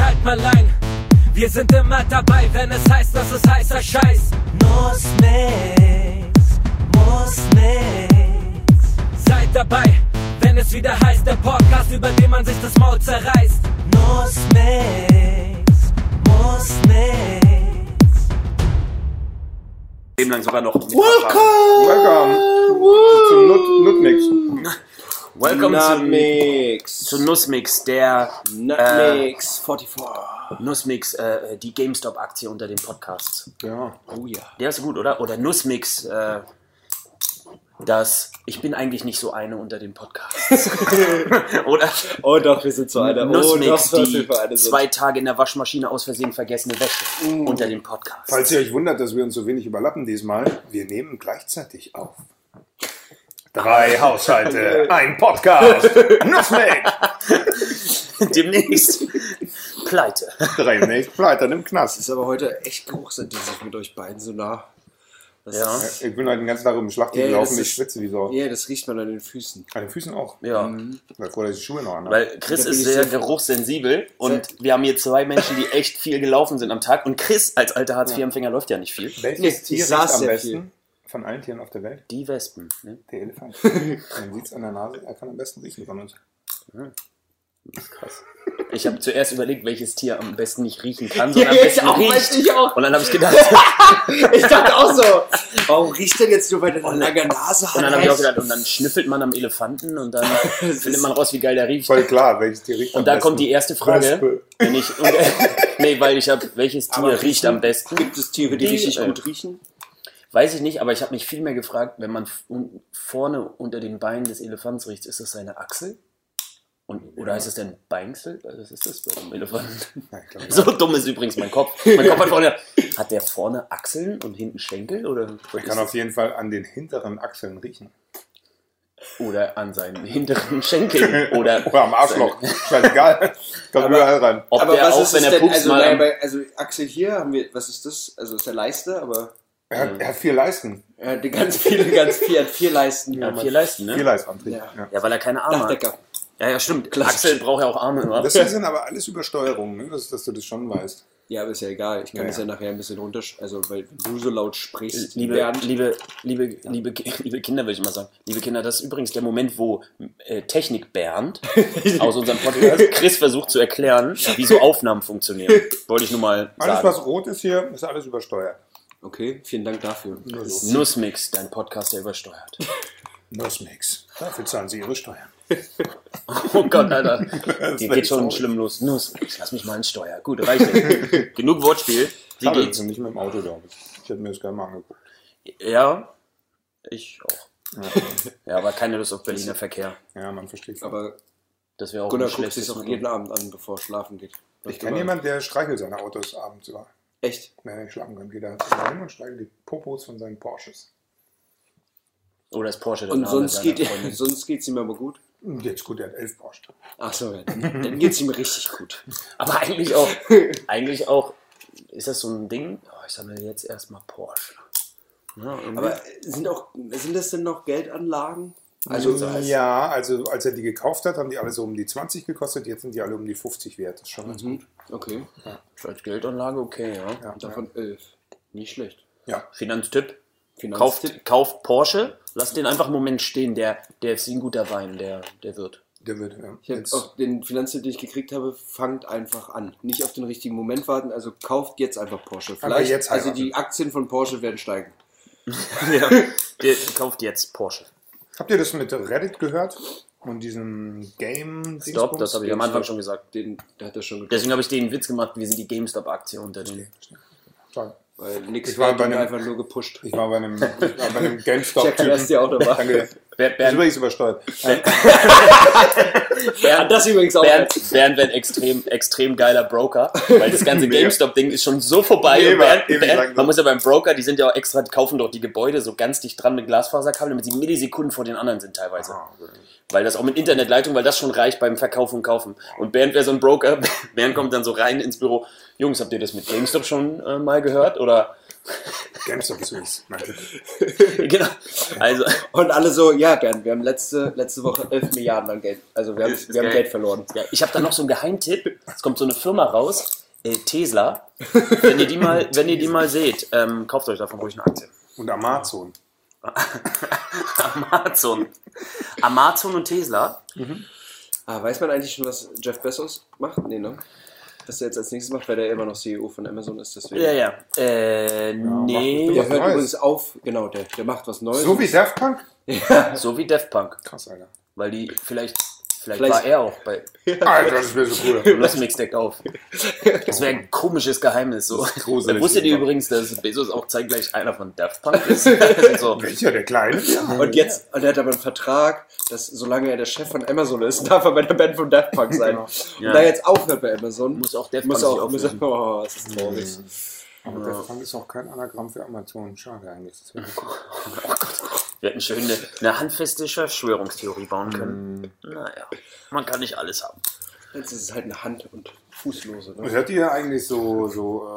halt mal ein. Wir sind immer dabei, wenn es heißt, dass es heißer Scheiß. Muss nix. Seid dabei, wenn es wieder heißt, der Podcast, über den man sich das Maul zerreißt. Muss nix. Leben lang sogar noch. Welcome zum Nutmix. Welcome zu Nussmix, der Nutmix 44. Nussmix, die GameStop-Aktie unter den Podcasts. Ja. Oh ja. Der ist gut, oder? Oder Nussmix, ich bin eigentlich nicht so eine unter den Podcasts. Oder? Oh doch, wir sind so eine. Nussmix, oh, doch, die 2 Tage in der Waschmaschine aus Versehen vergessene Wäsche unter den Podcasts. Falls ihr euch wundert, dass wir uns so wenig überlappen diesmal, wir nehmen gleichzeitig auf. 3 Haushalte, ein Podcast. Nussmix. Demnächst Pleite. Demnächst Pleite im Knast. ist aber heute echt geruchsintensiv mit euch beiden so nah. Das Ja. ist- Ich bin heute den ganzen Tag um den Schlacht Ja, gelaufen, das ich ist- schwitze wie so. Ja, das riecht man an den Füßen. An den Füßen auch. Ja. Davor, dass ich die Schuhe noch an. Weil Chris Da bin ist ich sehr sehr- geruchssensibel und wir haben hier 2 Menschen, die echt viel gelaufen sind am Tag. Und Chris als alter Hartz-IV-Empfänger läuft ja nicht viel. Welches Nee, Tier ich riecht saß am sehr besten von allen Tieren auf der Welt? Die Wespen. Ne? Der Elefant. Man sieht es an der Nase, er kann am besten riechen von uns. Krass. Ich habe zuerst überlegt, welches Tier am besten nicht riechen kann, sondern am besten riecht. ich auch. Und dann habe ich gedacht, Ich dachte auch so, warum riecht denn jetzt nur, weil der eine lange Nase hat? und dann habe ich auch gedacht, und dann schnüffelt man am Elefanten und dann findet man raus, wie geil der riecht. Voll klar, welches Tier riecht am Und da besten. kommt die erste Frage. Wespe. Wenn ich, nee, weil ich habe, welches Tier Aber riecht am besten? Gibt es Tiere, die Die, richtig gut riechen? Weiß ich nicht, aber ich habe mich viel mehr gefragt, wenn man vorne unter den Beinen des Elefants riecht, ist das seine Achsel? Oder heißt es denn Beinsel? Was ist das bei dem Elefanten? Ja, ich glaub, ja. So dumm ist übrigens mein Kopf. Mein Kopf hat vorne. Hat der vorne Achseln und hinten Schenkel? Oder, Er kann auf jeden Fall an den hinteren Achseln riechen. oder an seinen hinteren Schenkeln? Oder Oder am Arschloch. Scheißegal. Kommt überall rein. Ob Aber der was auch, ist wenn es er denn? pupst, Also, mal. also Axel hier haben wir, was ist das? Also ist der Leiste, aber Er hat 4 Leisten. er hat ganz viel, hat 4 Leisten. Er hat 4 Leisten, 4 ne? Leistantrieb. Ja. Ja. Ja, weil er keine Arme hat. Dachdecker. Ja, stimmt. Axel braucht ja auch Arme, oder? Das hier sind aber alles Übersteuerungen, ne? dass du das schon weißt. Ja, aber ist ja egal. Ich kann Ja, das ja nachher ein bisschen runter, also weil wenn du so laut sprichst, Liebe Bernd, Kinder, will ich mal sagen. Liebe Kinder, das ist übrigens der Moment, wo Technik Bernd aus unserem Podcast Chris versucht zu erklären, wie so Aufnahmen funktionieren. Wollte ich nur mal Alles, sagen. was rot ist hier, ist alles übersteuert. Okay, vielen Dank dafür. Nussmix, dein Podcast, der übersteuert. Nussmix. Dafür zahlen sie ihre Steuern. Oh Gott, Alter. Die wär geht schon traurig. schlimm los. Nussmix, lass mich mal in Steuer. Gut, reicht jetzt. Genug Wortspiel. Wie Aber geht's? nicht mit dem Auto, glaube ich. Ich hätte mir das gerne mal angeguckt. Ja, ich auch. Ja, aber keine Lust auf Berliner Verkehr. Ja, man versteht. Aber Das wäre auch Gunnar ein guckt sich schlechtes auch jeden Abend an, bevor er schlafen geht. Ich kenne jemanden, der streichelt seine Autos abends über. Echt? Wenn er nicht schlafen kann, geht er hin und streichelt die Popos von seinen Porsches. Oder ist Porsche der Und Name sonst seiner geht Freundin? sonst geht's ihm aber gut. Jetzt gut, er hat 11 Porsche. Ach so, ja, dann geht's ihm richtig gut. Aber eigentlich auch, ist das so ein Ding? Oh, ich sammle jetzt erstmal Porsche. Ja, Aber sind das denn noch Geldanlagen? Also Ja, also als er die gekauft hat, haben die alle so um die 20 gekostet. Jetzt sind die alle um die 50 wert. Das ist schon ganz gut. Okay. als Geldanlage okay, ja. Ja, Davon 11. Nicht schlecht. ja. Finanztipp. Finanztipp. Kauft Porsche, lasst den einfach einen Moment stehen, der ist wie ein guter Wein, der wird. Der wird, ja. Ich habe auch den Finanztipp, den ich gekriegt habe, fangt einfach an. Nicht auf den richtigen Moment warten, also kauft jetzt einfach Porsche. Vielleicht, jetzt also heiraten. die Aktien von Porsche werden steigen. Ja. Der kauft jetzt Porsche. Habt ihr das mit Reddit gehört? Und diesem Game? Stop, das habe ich am Anfang schon gesagt. Der hat das schon gekauft. Deswegen habe ich den Witz gemacht, wir sind die GameStop-Aktie unter den. Schade. Weil nix Ich war wird bei ihn einem- einfach nur gepusht. Ich war bei einem Check, GameStop-Typen. wer ist die Autobahn? Danke. Bernd, Das ist übrigens übersteuert. Das übrigens auch. Bernd wäre ein extrem geiler Broker, weil das ganze GameStop-Ding ist schon so vorbei. Nee, Und Bernd, ewig lang. man muss ja beim Broker, die sind ja auch extra, die kaufen doch die Gebäude so ganz dicht dran mit Glasfaserkabel, damit sie Millisekunden vor den anderen sind teilweise. Weil das auch mit Internetleitung, weil das schon reicht beim Verkaufen und Kaufen. Und Bernd wäre so ein Broker, Bernd kommt dann so rein ins Büro. Jungs, habt ihr das mit GameStop schon mal gehört? Oder GameStop ist übrigens mein Tipp. Genau. Also, Und alle so, ja, gern. Wir haben letzte Woche 11 Milliarden an Geld. Also wir haben Geld verloren. ja, ich habe da noch so einen Geheimtipp. Es kommt so eine Firma raus, Tesla. Wenn ihr die mal seht, kauft euch davon ruhig eine Aktie. Und Amazon. Amazon und Tesla. Weiß man eigentlich schon, was Jeff Bezos macht? Nee, ne? Was er jetzt als nächstes macht, weil der immer noch CEO von Amazon ist. Deswegen. Ja. Nee. Der hört Neues. übrigens auf, genau, der macht was Neues. So wie Daft Punk? So wie Daft Punk. Krass, Alter. Weil die vielleicht war er auch bei Alter, das wäre so cool. Los Mix deckt auf. Das wäre ein komisches Geheimnis. So. gruselig. Wusstet ihr übrigens, dass Bezos auch zeitgleich einer von Daft Punk ist? So. Welcher, der Kleine? Ja. Und er hat aber einen Vertrag, dass solange er der Chef von Amazon ist, darf er bei der Band von Daft Punk sein. Genau. Ja. Und da er jetzt aufhört bei Amazon, Muss auch Daft muss Punk auch sich auflösen. oh, das ist traurig. Aber Daft Punk ist auch kein Anagramm für Amazon. Schade eigentlich. Das wäre cool. Wir hätten schön eine handfeste Verschwörungstheorie bauen können. Naja, man kann nicht alles haben. Jetzt ist es halt eine Hand- und Fußlose. Ne? Hört ihr eigentlich so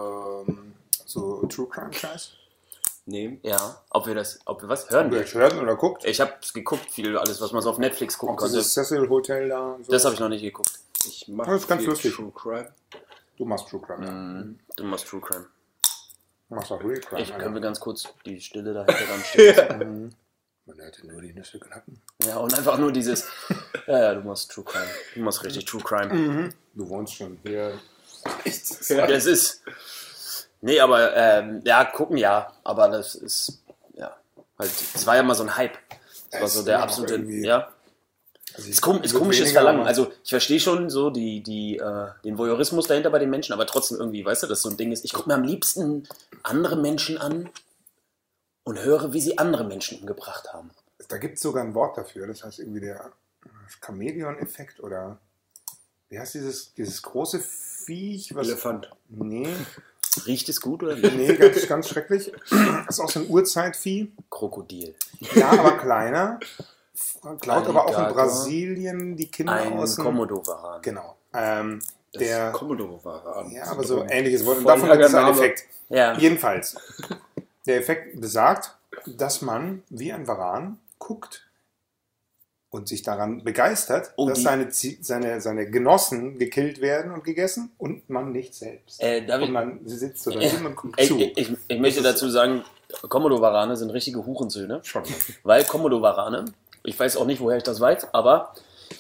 True Crime Scheiß? Nee. Ja, ob wir was hören? Habt ihr hört oder guckt? Ich habe geguckt, alles, was man so auf Netflix gucken Auch konnte. dieses Cecil Hotel da und so. Das habe ich noch nicht geguckt. Ich mache Das ist ganz viel lustig. True Crime. Du machst True Crime. Du machst True Crime. Du machst auch Real Crime. Können wir ganz kurz die Stille dahinter dann stehen. Man hätte nur die Nüsse knacken. Ja, und einfach nur dieses, ja, du machst True Crime. Du machst richtig True Crime. Du wohnst schon hier. Ja, das ist, nee, aber, ja, gucken ja, aber das ist, ja, halt, es war ja mal so ein Hype. Das war so der absolute, ja. Also Ist komisches Verlangen. Also ich verstehe schon so den Voyeurismus dahinter bei den Menschen, aber trotzdem irgendwie, weißt du, dass so ein Ding ist, ich gucke mir am liebsten andere Menschen an und höre, wie sie andere Menschen umgebracht haben. Da gibt es sogar ein Wort dafür, das heißt irgendwie der Chamäleon-Effekt oder wie heißt dieses große Viech? Elefant. Nee, Riecht es gut oder nicht? nee, ganz, ganz schrecklich. Das ist auch so ein Urzeitvieh. Krokodil. Ja, aber kleiner. Klaut aber auch in Alligator. Brasilien die Kinder Ein aus dem... Komodo-Varan. Genau. Der Komodo-Ware. Ja, aber so ähnliches Wort. Und Voll davon gibt es einen langer Name. Effekt. Ja. Jedenfalls. Der Effekt besagt, dass man wie ein Varan guckt und sich daran begeistert, Oh, dass seine Genossen gekillt werden und gegessen und man nicht selbst. David, Und man sitzt so daneben und guckt zu. ich möchte dazu sagen, Komodo-Varane sind richtige Hurensöhne. Schon. Weil Komodo-Varane, ich weiß auch nicht, woher ich das weiß, aber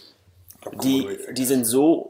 die sind so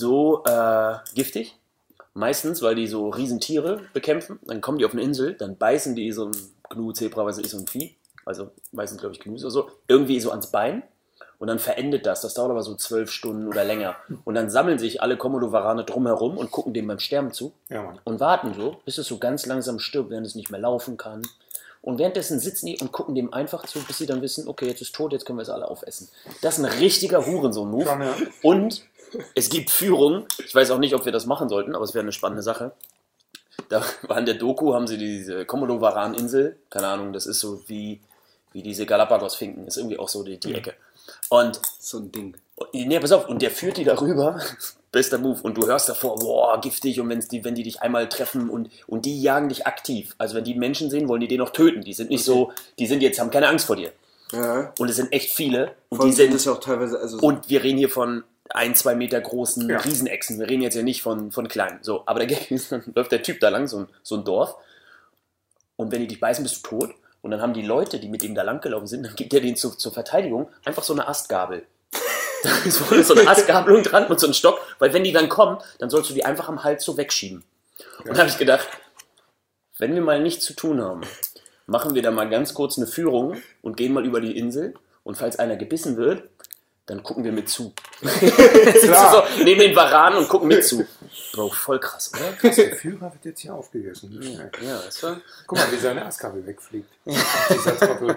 giftig. Meistens, weil die so Riesentiere bekämpfen. Dann kommen die auf eine Insel, dann beißen die so ein Gnu, Zebra, weiß ich, so ein Vieh. Also meistens, glaube ich, Gnus oder so. Irgendwie so ans Bein. Und dann verendet das. Das dauert aber so 12 Stunden oder länger. Und dann sammeln sich alle Komodo-Varane drumherum und gucken dem beim Sterben zu. Ja, Mann. Und warten so, bis es so ganz langsam stirbt, während es nicht mehr laufen kann. Und währenddessen sitzen die und gucken dem einfach zu, bis sie dann wissen, okay, jetzt ist tot, jetzt können wir es alle aufessen. Das ist ein richtiger Hurensohn-Move. Schon, ja. Und es gibt Führungen, ich weiß auch nicht, ob wir das machen sollten, aber es wäre eine spannende Sache. Da war in der Doku, haben sie diese Komodo-Varan-Insel, keine Ahnung, das ist so wie diese Galapagos-Finken, ist irgendwie auch so die Ecke. Und So ein Ding. nee, pass auf, und der führt die darüber, bester Move, und du hörst davor, boah, giftig, und wenn die dich einmal treffen und die jagen dich aktiv. Also wenn die Menschen sehen, wollen die den noch töten. Die sind nicht so, haben keine Angst vor dir. Ja. Und es sind echt viele. Und Von die sind, das ja auch teilweise, also und wir reden hier von 1-2 Meter großen Riesenechsen. Wir reden jetzt ja nicht von kleinen. So, aber der Gag ist, dann läuft der Typ da lang, so ein Dorf, und wenn die dich beißen, bist du tot. Und dann haben die Leute, die mit ihm da lang gelaufen sind, dann gibt er denen zur Verteidigung einfach so eine Astgabel. Da ist so eine Astgabelung dran und so ein Stock, weil wenn die dann kommen, dann sollst du die einfach am Hals so wegschieben. Und da habe ich gedacht, wenn wir mal nichts zu tun haben, machen wir da mal ganz kurz eine Führung und gehen mal über die Insel, und falls einer gebissen wird, dann gucken wir mit zu. Klar. So, nehmen den Varan und gucken mit zu. Bro, voll krass, oder? Der Führer wird jetzt hier aufgegessen. Nicht schnell. Ja, das war... Guck mal, wie seine Astkabel wegfliegt. Dieser Trottel.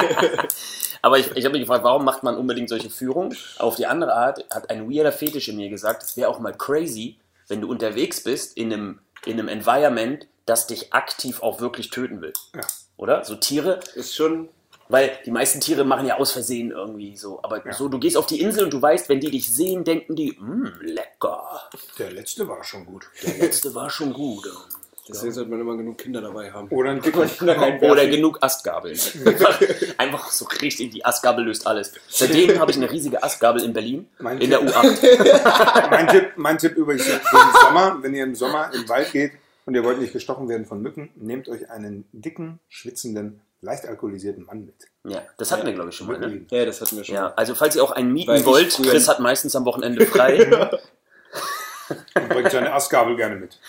Aber ich habe mich gefragt, warum macht man unbedingt solche Führungen? Auf die andere Art hat ein weirder Fetisch in mir gesagt, es wäre auch mal crazy, wenn du unterwegs bist in einem Environment, das dich aktiv auch wirklich töten will. Ja. Oder? So Tiere, ist schon. weil die meisten Tiere machen ja aus Versehen irgendwie so. Aber so, du gehst auf die Insel und du weißt, wenn die dich sehen, denken die, lecker. Der letzte war schon gut. Der letzte war schon gut. Deswegen sollte man immer genug Kinder dabei haben. Oder ein Oder genug Astgabeln. Einfach so richtig, die Astgabel löst alles. Seitdem habe ich eine riesige Astgabel in Berlin, in der U8. Mein Tipp übrigens für den Sommer, wenn ihr im Sommer im Wald geht und ihr wollt nicht gestochen werden von Mücken, nehmt euch einen dicken, schwitzenden, leicht alkoholisierten Mann mit. Ja, das hatten wir, glaube ich, schon mal. Ne? Ja, das hatten wir schon. Ja, also falls ihr auch einen mieten wollt, Chris hat meistens am Wochenende frei. Und bringt seine Astgabel gerne mit.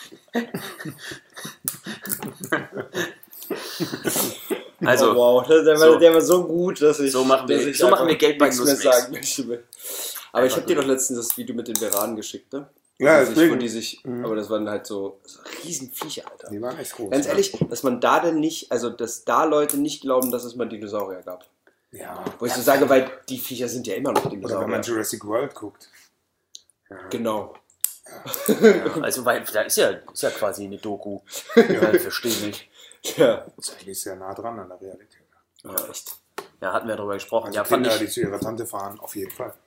Also, wow, der war so gut, dass ich so machen wir Geld bei Nussmix. sagen möchte. Aber ich habe dir doch letztens das Video mit den Veranen geschickt, ne? Ja, aber das waren halt so Riesenviecher, Alter. Die waren echt groß. Ganz ehrlich, dass man da denn nicht, also dass da Leute nicht glauben, dass es mal Dinosaurier gab. Ja. Wo ich so sage, weil die Viecher sind ja immer noch Oder Dinosaurier. wenn man Jurassic World guckt. Genau. Ja, also, weil da ist ja quasi eine Doku. Ja, ich verstehe nicht. Ja. Das ist eigentlich sehr nah dran an der Realität. Ja, echt. Ja, hatten wir darüber gesprochen. Also ja, Kinder, die zu ihrer Tante fahren, auf jeden Fall.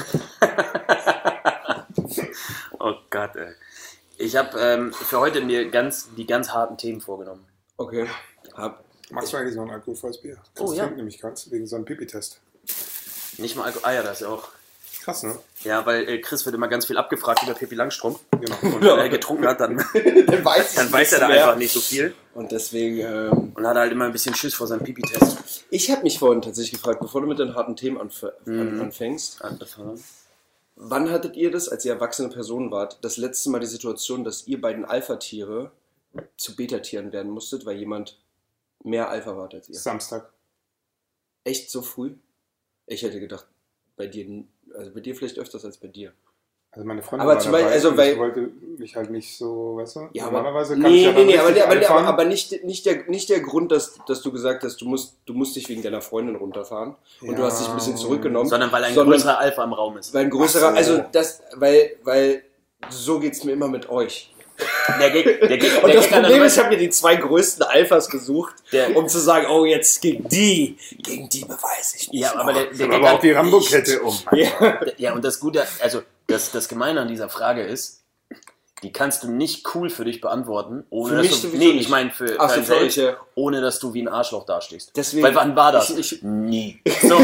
Oh Gott, ey. Ich habe für heute mir die ganz harten Themen vorgenommen. Okay. Magst du eigentlich so ein alkoholfreies Bier? Oh, ja. Trinkt nämlich ganz wegen so einem Pipi-Test. Nicht mal Alkohol. Ah ja, das ist ja auch. Krass, ne? Ja, weil Chris wird immer ganz viel abgefragt über Pippi Langstrumpf. Genau. Und wenn er getrunken hat, dann weiß er da einfach nicht so viel. Und deswegen... Und hat halt immer ein bisschen Schiss vor seinem Pipi-Test. Ich habe mich vorhin tatsächlich gefragt, bevor du mit den harten Themen anfängst, wann hattet ihr das, als ihr erwachsene Personen wart, das letzte Mal die Situation, dass ihr beiden Alpha-Tiere zu Beta-Tieren werden musstet, weil jemand mehr Alpha wart als ihr? Samstag. Echt so früh? Ich hätte gedacht, bei dir vielleicht öfters als bei dir. Also meine Freundin Aber war zum Beispiel, dabei, also weil ich wollte mich halt nicht so, weißt du? Ja, normalerweise kann nee, ich ja dann richtig aber nicht der Grund, dass du gesagt hast, du musst dich wegen deiner Freundin runterfahren und du hast dich ein bisschen zurückgenommen. Sondern weil ein größerer Alpha im Raum ist. Weil ein größerer, so. weil so geht's mir immer mit euch. Der Und das Problem ist, ich habe mir die 2 größten Alphas gesucht, um zu sagen, oh, jetzt gegen die beweise ich nicht. Ja, aber aber auch die Rambo-Kette um. Ja, und das Gute, also das Gemeine an dieser Frage ist, die kannst du nicht cool für dich beantworten, ohne dass du, ich meine für einen selbst, ohne dass du wie ein Arschloch dastehst. Deswegen, weil wann war das? Nie. So.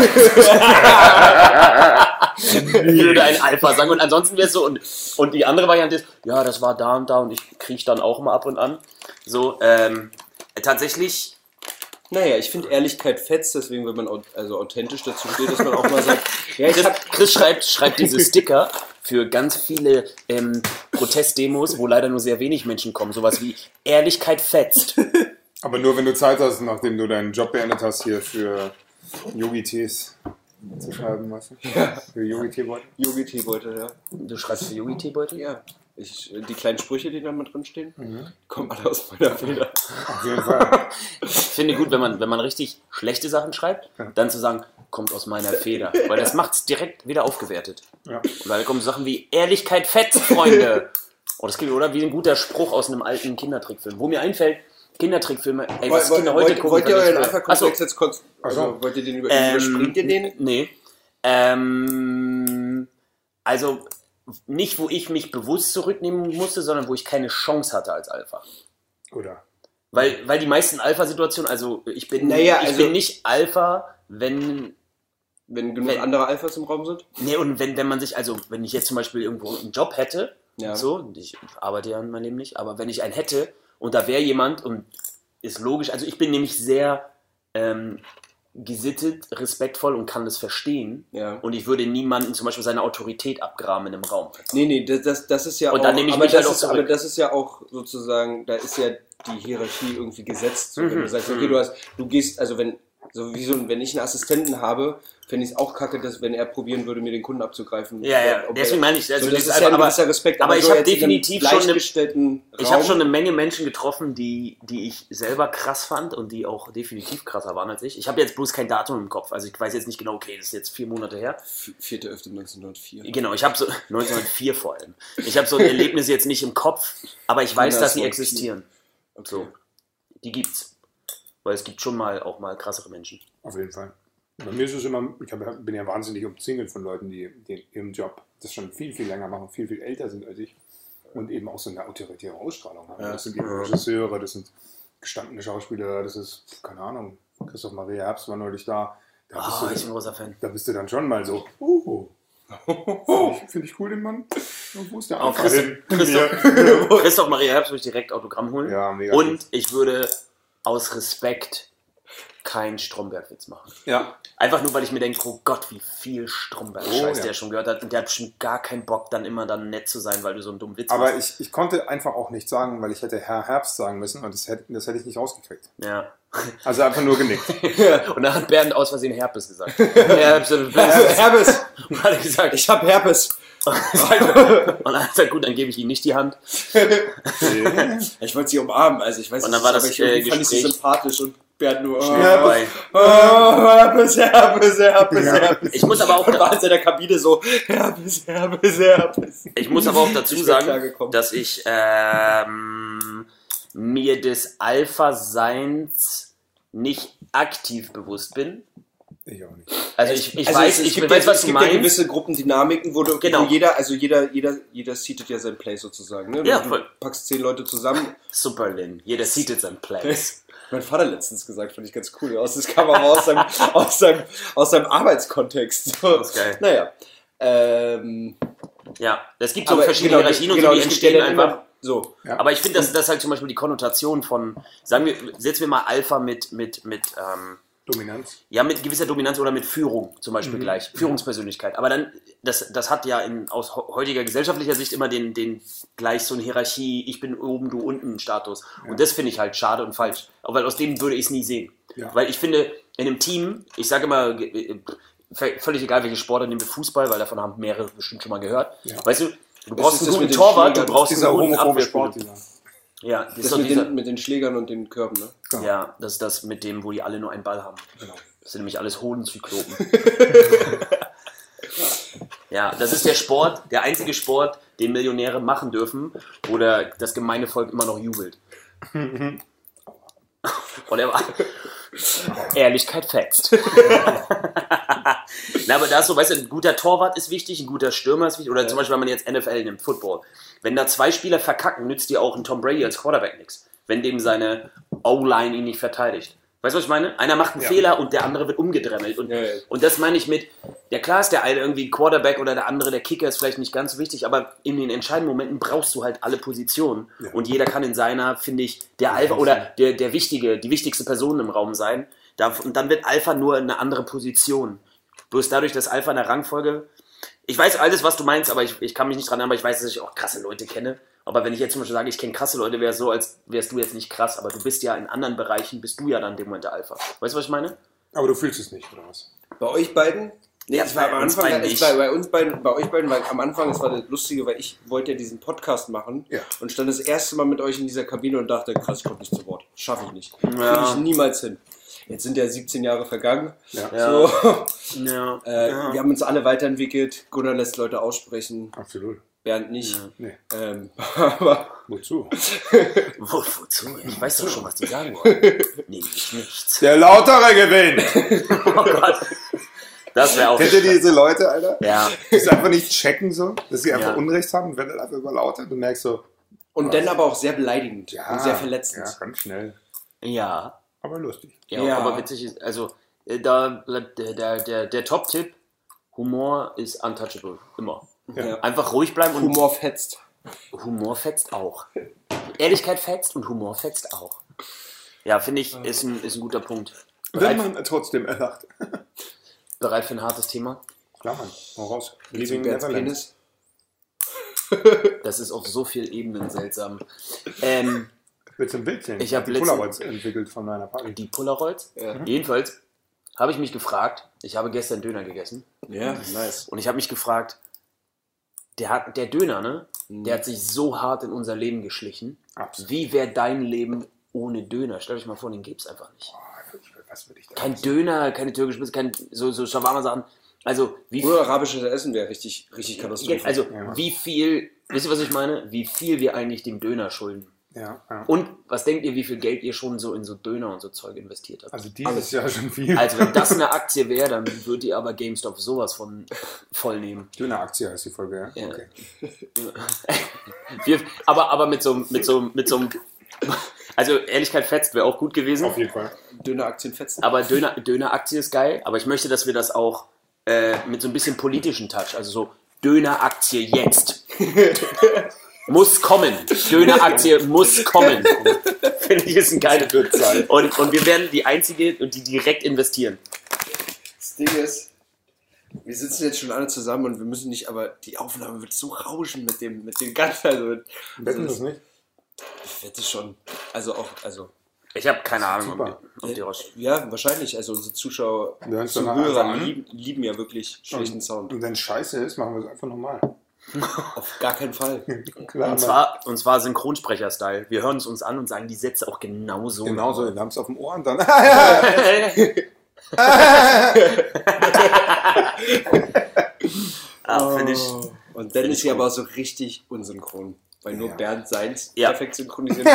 Würde ein Alpha sagen. Und ansonsten wäre es so, und die andere Variante ist, ja, das war da und ich kriege dann auch mal ab und an. So, tatsächlich. Naja, ich finde Ehrlichkeit fetzt, deswegen, wenn man authentisch dazu steht, dass man auch mal sagt, ja, Chris schreibt diese Sticker für ganz viele Protestdemos, wo leider nur sehr wenig Menschen kommen. Sowas wie Ehrlichkeit fetzt. Aber nur wenn du Zeit hast, nachdem du deinen Job beendet hast, hier für Yogi-Tees zu schreiben, weißt du? Ja. Für Yogi-Teebeutel. Yogi-Teebeutel, ja. Du schreibst für Yogi-Teebeutel? Ja. Die kleinen Sprüche, die da mal drin stehen, kommen alle aus meiner Feder. Auf jeden Fall. Ich finde gut, wenn man richtig schlechte Sachen schreibt, dann zu sagen, kommt aus meiner Feder. Weil das macht es direkt wieder aufgewertet. Ja. Weil da kommen Sachen wie Ehrlichkeit fetzt, Freunde. Oh, das klingt, oder? Wie ein guter Spruch aus einem alten Kindertrickfilm. Wo mir einfällt, Kindertrickfilme, ey, was Kinder heute gucken. Wollt ihr euren Alpha-Komplex jetzt kurz, Also, wollt ihr den überspringt ihr den? Nee. Also, nicht, wo ich mich bewusst zurücknehmen musste, sondern wo ich keine Chance hatte als Alpha. Oder? Weil die meisten Alpha-Situationen, also ich bin nicht Alpha, wenn genug andere Alphas im Raum sind? Nee, und wenn man sich, also wenn ich jetzt zum Beispiel irgendwo einen Job hätte, so, ich arbeite ja in meinem Leben nicht, aber wenn ich einen hätte und da wäre jemand und ist logisch, also ich bin nämlich sehr gesittet, respektvoll und kann das verstehen. Ja. Und ich würde niemanden zum Beispiel seine Autorität abgraben in einem Raum. Nee, das ist ja und auch... Dann nehme ich mich halt auch zurück. Aber das ist ja auch sozusagen, da ist ja die Hierarchie irgendwie gesetzt. So, wenn du sagst, okay, du gehst, also wenn ich einen Assistenten habe, fände ich es auch kacke, dass wenn er probieren würde, mir den Kunden abzugreifen. Ja, deswegen meine ich, also das ist ja ein gewisser Respekt. Aber ich so habe definitiv schon eine Menge Menschen getroffen, die ich selber krass fand und die auch definitiv krasser waren als ich. Ich habe jetzt bloß kein Datum im Kopf, also ich weiß jetzt nicht genau, okay, das ist jetzt 4 Monate her. 4.11.1904. Genau, ich habe so 1904 vor allem. Ich habe so ein Erlebnis jetzt nicht im Kopf, aber ich weiß, dass sie existieren. Okay. So, die gibt's. Weil es gibt schon auch mal krassere Menschen. Auf jeden Fall. Bei mir ist es immer, bin ja wahnsinnig umzingelt von Leuten, die ihren Job das schon viel, viel länger machen, viel, viel älter sind als ich. und eben auch so eine autoritäre Ausstrahlung haben. Das sind die Regisseure, das sind gestandene Schauspieler, das ist, keine Ahnung, Christoph Maria Herbst war neulich da. Ich bin ein großer Fan. Da bist du dann schon mal so, finde ich cool, den Mann. Und wo ist der Auf Anfang hin? Christoph Maria Herbst würde ich direkt Autogramm holen. Ja, mega und gut. ich würde aus Respekt keinen Stromberg-Witz machen. Ja. Einfach nur, weil ich mir denke, oh Gott, wie viel Stromberg-Scheiß ja. der schon gehört hat. Und der hat bestimmt gar keinen Bock, dann immer nett zu sein, weil du so einen dummen Witz Aber machst. ich konnte einfach auch nicht sagen, weil ich hätte Herr Herbst sagen müssen und das hätte ich nicht rausgekriegt. Ja. Also einfach nur genickt. Und dann hat Bernd aus Versehen Herpes gesagt. Herpes. Herpes. Und hat er gesagt, Ich habe Herpes. und dann hat er gesagt, gut, dann gebe ich ihm nicht die Hand. Ich wollte sie umarmen, also ich weiß Und nicht, dann war das aber ich fand ich sie Gespräch sympathisch und Bernd nur vorbei. Herpes. Ich muss aber auch, Und war in seiner Kabine so Herpes. ich muss aber auch dazu Ich bin sagen, klargekommen. dass ich mir des Alpha-Seins nicht aktiv bewusst bin. Ich auch nicht. Also ich Also weiß, es ich gibt weiß, ja, was es du gibt ja meinst. gewisse Gruppendynamiken, wo Genau. jeder seatet ja sein Place sozusagen. Ne? Ja, Du voll. packst 10 Leute zusammen. Super, Lynn. Jeder seated sein Place. Mein Vater letztens gesagt, fand ich ganz cool. Das kam aber aus seinem Arbeitskontext. So. Das ist geil. Naja. Ja, es gibt so verschiedene Hierarchien und so, die es gibt entstehen ja dann einfach. immer so. Ja. Aber ich finde, das ist halt zum Beispiel die Konnotation von, setzen wir mal Alpha mit Dominanz. ja, mit gewisser Dominanz oder mit Führung zum Beispiel gleich. Führungspersönlichkeit. Aber dann, das hat ja aus heutiger gesellschaftlicher Sicht immer den gleich so eine Hierarchie, ich bin oben, du unten Status. Und das finde ich halt schade und falsch. Auch weil aus dem würde ich es nie sehen. Ja. Weil ich finde, in einem Team, ich sage immer, völlig egal welche Sportart, nehmen wir Fußball, weil davon haben mehrere bestimmt schon mal gehört. Ja. Weißt du brauchst ist einen das guten mit den Torwart, du Schlägern. brauchst Dieser einen guten homophobe Abwehrspieler. Sport, dieser. Ja, das ist Das doch mit, mit den Schlägern und den Körben, ne? ja, das ist das mit dem, wo die alle nur einen Ball haben. Genau. Das sind nämlich alles Hodenzyklopen. Ja, das ist der Sport, der einzige Sport, den Millionäre machen dürfen, wo das gemeine Volk immer noch jubelt. Und er war... Ehrlichkeit fetzt. Na, aber da ist so, weißt du, ein guter Torwart ist wichtig, ein guter Stürmer ist wichtig. Oder zum Beispiel, wenn man jetzt NFL nimmt, Football. Wenn da 2 Spieler verkacken, nützt dir auch ein Tom Brady als Quarterback nichts. Wenn dem seine O-Line ihn nicht verteidigt. Weißt du, was ich meine? Einer macht einen Fehler und der andere wird umgedremmelt. Und das meine ich mit, klar ist der eine irgendwie Quarterback oder der andere, der Kicker ist vielleicht nicht ganz so wichtig, aber in den entscheidenden Momenten brauchst du halt alle Positionen. Ja. Und jeder kann in seiner, finde ich, der Alpha oder die wichtigste Person im Raum sein. Und dann wird Alpha nur eine andere Position. Bloß dadurch, dass Alpha in der Rangfolge, ich weiß alles, was du meinst, aber ich kann mich nicht dran erinnern, aber ich weiß, dass ich auch krasse Leute kenne. Aber wenn ich jetzt zum Beispiel sage, ich kenne krasse Leute, wäre es so, als wärst du jetzt nicht krass, aber du bist ja in anderen Bereichen, bist du ja dann in dem Moment der Alpha. Weißt du, was ich meine? Aber du fühlst es nicht, oder was? Bei euch beiden? Nee, Ja, es war bei am uns Anfang, beiden es war bei euch beiden, weil am Anfang, es war das Lustige, weil ich wollte ja diesen Podcast machen und stand das erste Mal mit euch in dieser Kabine und dachte, krass, ich komme nicht zu Wort. Schaffe ich nicht. Kriege ich niemals hin. Jetzt sind ja 17 Jahre vergangen. Ja. So. Ja. Wir haben uns alle weiterentwickelt. Gunnar lässt Leute aussprechen. Absolut. Bernd nicht. Ja. Nee. Aber Wozu? Wozu? Ich weiß doch schon, was die sagen wollen. Nee, nichts. Der Lautere gewinnt! Oh Gott. Das wäre auch Kennt ihr diese Leute, Alter? Ja. Die es einfach nicht checken, so, dass sie einfach Ja. Unrecht haben und werden dann einfach überlautet. Du merkst so, und dann aber auch sehr beleidigend und sehr verletzend. Ja, ganz schnell. Ja. Aber lustig. Ja, aber witzig ist, also da der Top-Tipp, Humor ist untouchable, immer. Ja. Einfach ruhig bleiben und Humor fetzt. Humor fetzt auch. Ehrlichkeit fetzt und Humor fetzt auch. Ja, finde ich, ist ein guter Punkt. Wenn man trotzdem erlacht. Bereit für ein hartes Thema? Klar, Mann. Hau raus. Leaving Leaving Neverland. Das ist auf so vielen Ebenen seltsam. Willst du ein Bild sehen? Ich hab die letztens- Polaroids entwickelt von meiner Party. Die Polaroids? Ja. Jedenfalls habe ich mich gefragt, ich habe gestern Döner gegessen. Ja, nice. Und ich habe mich gefragt, der Döner, ne? Der hat sich so hart in unser Leben geschlichen. Absolut. Wie wäre dein Leben ohne Döner? Stell dich mal vor, den gibt's einfach nicht. Was würde ich da Kein Döner, keine türkische Pizza, kein so Shawarma-Sachen. Also, wie Nur arabisches Essen wäre richtig katastrophal. also wie viel, wisst ihr, was ich meine? Wie viel wir eigentlich dem Döner schulden. Ja. Und was denkt ihr, wie viel Geld ihr schon so in so Döner und so Zeug investiert habt? Also dieses Jahr schon viel. Also wenn das eine Aktie wäre, dann würdet ihr aber GameStop sowas von voll nehmen. Döner-Aktie heißt die Folge, ja? Ja. Okay. Aber mit so einem also Ehrlichkeit fetzt wäre auch gut gewesen. Auf jeden Fall. Döneraktien fetzen. Aber Döner-Aktie ist geil. Aber ich möchte, dass wir das auch mit so ein bisschen politischen Touch, also so Döner-Aktie jetzt. Muss kommen. Döner-Aktie muss kommen. Finde ich, ist eine geile Zahl. Und wir werden die Einzige, die direkt investieren. Das Ding ist, wir sitzen jetzt schon alle zusammen und wir müssen nicht, aber die Aufnahme wird so rauschen mit dem Ganzen. Also, Wetten das nicht? ich wette schon. Ich habe keine Ahnung, super. ob die raus. Ja, wahrscheinlich. Also unsere Zuschauer, Wir hören es dann Zuhörer einfach an. lieben ja wirklich schlechten Sound. Und wenn es scheiße ist, machen wir es einfach nochmal. Auf gar keinen Fall. Klar, Und zwar Synchronsprecher-Style. Wir hören es uns an und sagen die Sätze auch genauso. genauso, wir haben es auf dem Ohr und dann. Finde ich. Und dann ist sie aber auch so richtig unsynchron. Weil nur Bernd seins Ja. perfekt synchronisiert.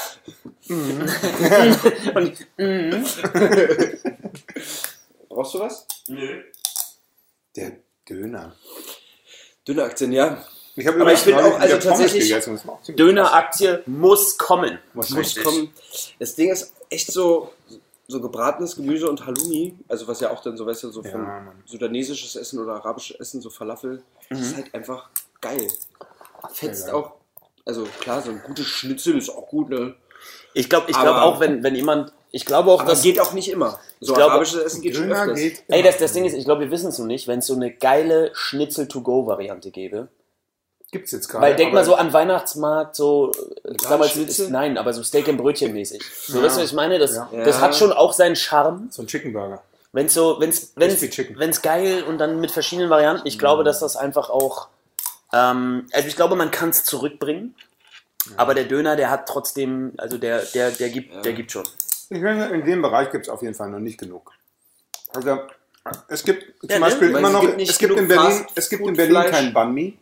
Brauchst du was? Nö. Der Döner. Döner-Aktien, ja. Ich habe Aber ich finde auch, also Pommes tatsächlich, gegessen, das war auch ziemlich Döner-Aktie muss kommen. krass. muss kommen. Das Ding ist echt so gebratenes Gemüse und Halloumi, also was ja auch dann so, weißt du, so Ja, von Mann. sudanesisches Essen oder arabisches Essen, so Falafel, das ist halt einfach geil. Fetzt geil. auch, also klar, so ein gutes Schnitzel ist auch gut, ne? Ich glaube Aber- auch, wenn jemand. Ich glaube auch, Aber dass. das geht auch nicht immer. So Ich glaube, arabisches Essen geht schon Döner öfters. geht. Ey, das Ding ist, ich glaube, wir wissen es noch nicht, wenn es so eine geile Schnitzel-to-go-Variante gäbe. Gibt's jetzt gerade. Weil denk mal aber- so an Weihnachtsmarkt, so damals Schnitzel? nein, aber so Steak and Brötchen mäßig. So, weißt du, was ich meine? Das Ja. hat schon auch seinen Charme. So ein Chicken Burger. Wenn's Crispy Chicken. geil und dann mit verschiedenen Varianten. Ich glaube, dass das einfach auch. Also ich glaube, man kann es zurückbringen. Aber der Döner, der hat trotzdem, also der gibt schon. Ich finde, in dem Bereich gibt es auf jeden Fall noch nicht genug. Also, es gibt Ja, zum ne? Beispiel Weil immer es noch, gibt nicht es gibt in genug Berlin, es gibt in Berlin Fastfood-Fleisch. kein Banh Mi.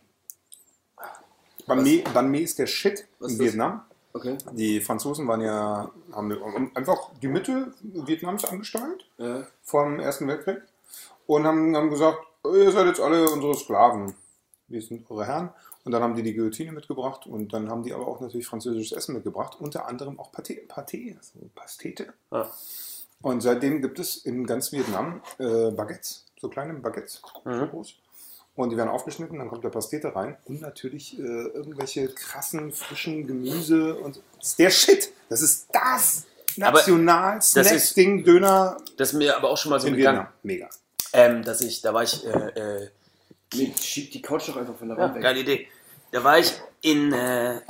Banh Mi ist der Shit Was in ist das? Vietnam. Okay. Die Franzosen haben einfach die Mitte Vietnams angesteuert Ja. vor dem Ersten Weltkrieg und haben gesagt, ihr seid jetzt alle unsere Sklaven, wir sind eure Herren. Und dann haben die Guillotine mitgebracht und dann haben die aber auch natürlich französisches Essen mitgebracht, unter anderem auch Pâté, also Pastete. Ah. Und seitdem gibt es in ganz Vietnam Baguettes, so kleine Baguettes, so groß. Und die werden aufgeschnitten, dann kommt der Pastete rein und natürlich irgendwelche krassen, frischen Gemüse und das ist der Shit. Das ist das Aber National-Snack-Ding, Döner Das ist mir aber auch schon mal so in gegangen. Vietnam. Mega. Da war ich, Nee, schieb die Couch doch einfach von der Wand weg. geile Idee. Da war ich glaube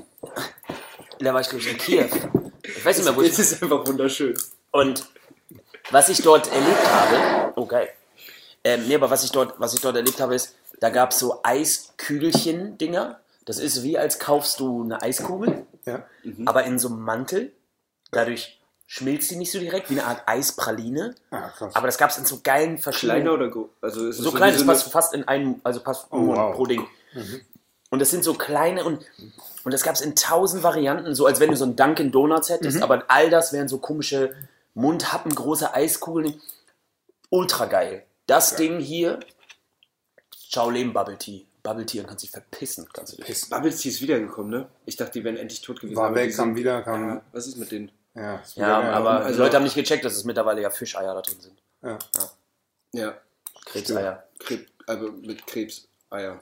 ich, in Kiew. Ich weiß nicht mehr, wo Es ich. ist einfach wunderschön. Und was ich dort erlebt habe, oh geil. Aber was ich dort erlebt habe, ist, da gab es so Eiskügelchen-Dinger. Das ist wie, als kaufst du eine Eiskugel, Ja. aber in so einem Mantel. Dadurch schmilzt die nicht so direkt, wie eine Art Eispraline. Ah, krass. Aber das gab es in so geilen verschiedenen. Kleiner oder groß? Also ist es So klein, wie das eine- passt fast in einen, also passt wow. pro Ding. Und das sind so kleine und das gab es in 1000 Varianten, so als wenn du so ein Dunkin' Donuts hättest, aber all das wären so komische mundhappengroße Eiskugeln. Ultra geil. Das Ding hier, Shaolin Bubble Tea. Bubble Tea und kannst dich verpissen, kannst du dich. Bubble Tea ist wiedergekommen, ne? Ich dachte, die wären endlich tot gewesen. War aber weg, die kam sind- wieder, Ja, was ist mit denen? Ja, ist Ja, wieder- aber also- die Leute haben nicht gecheckt, dass es mittlerweile ja Fischeier da drin sind. Ja. Ja, Krebseier. also mit Krebseier.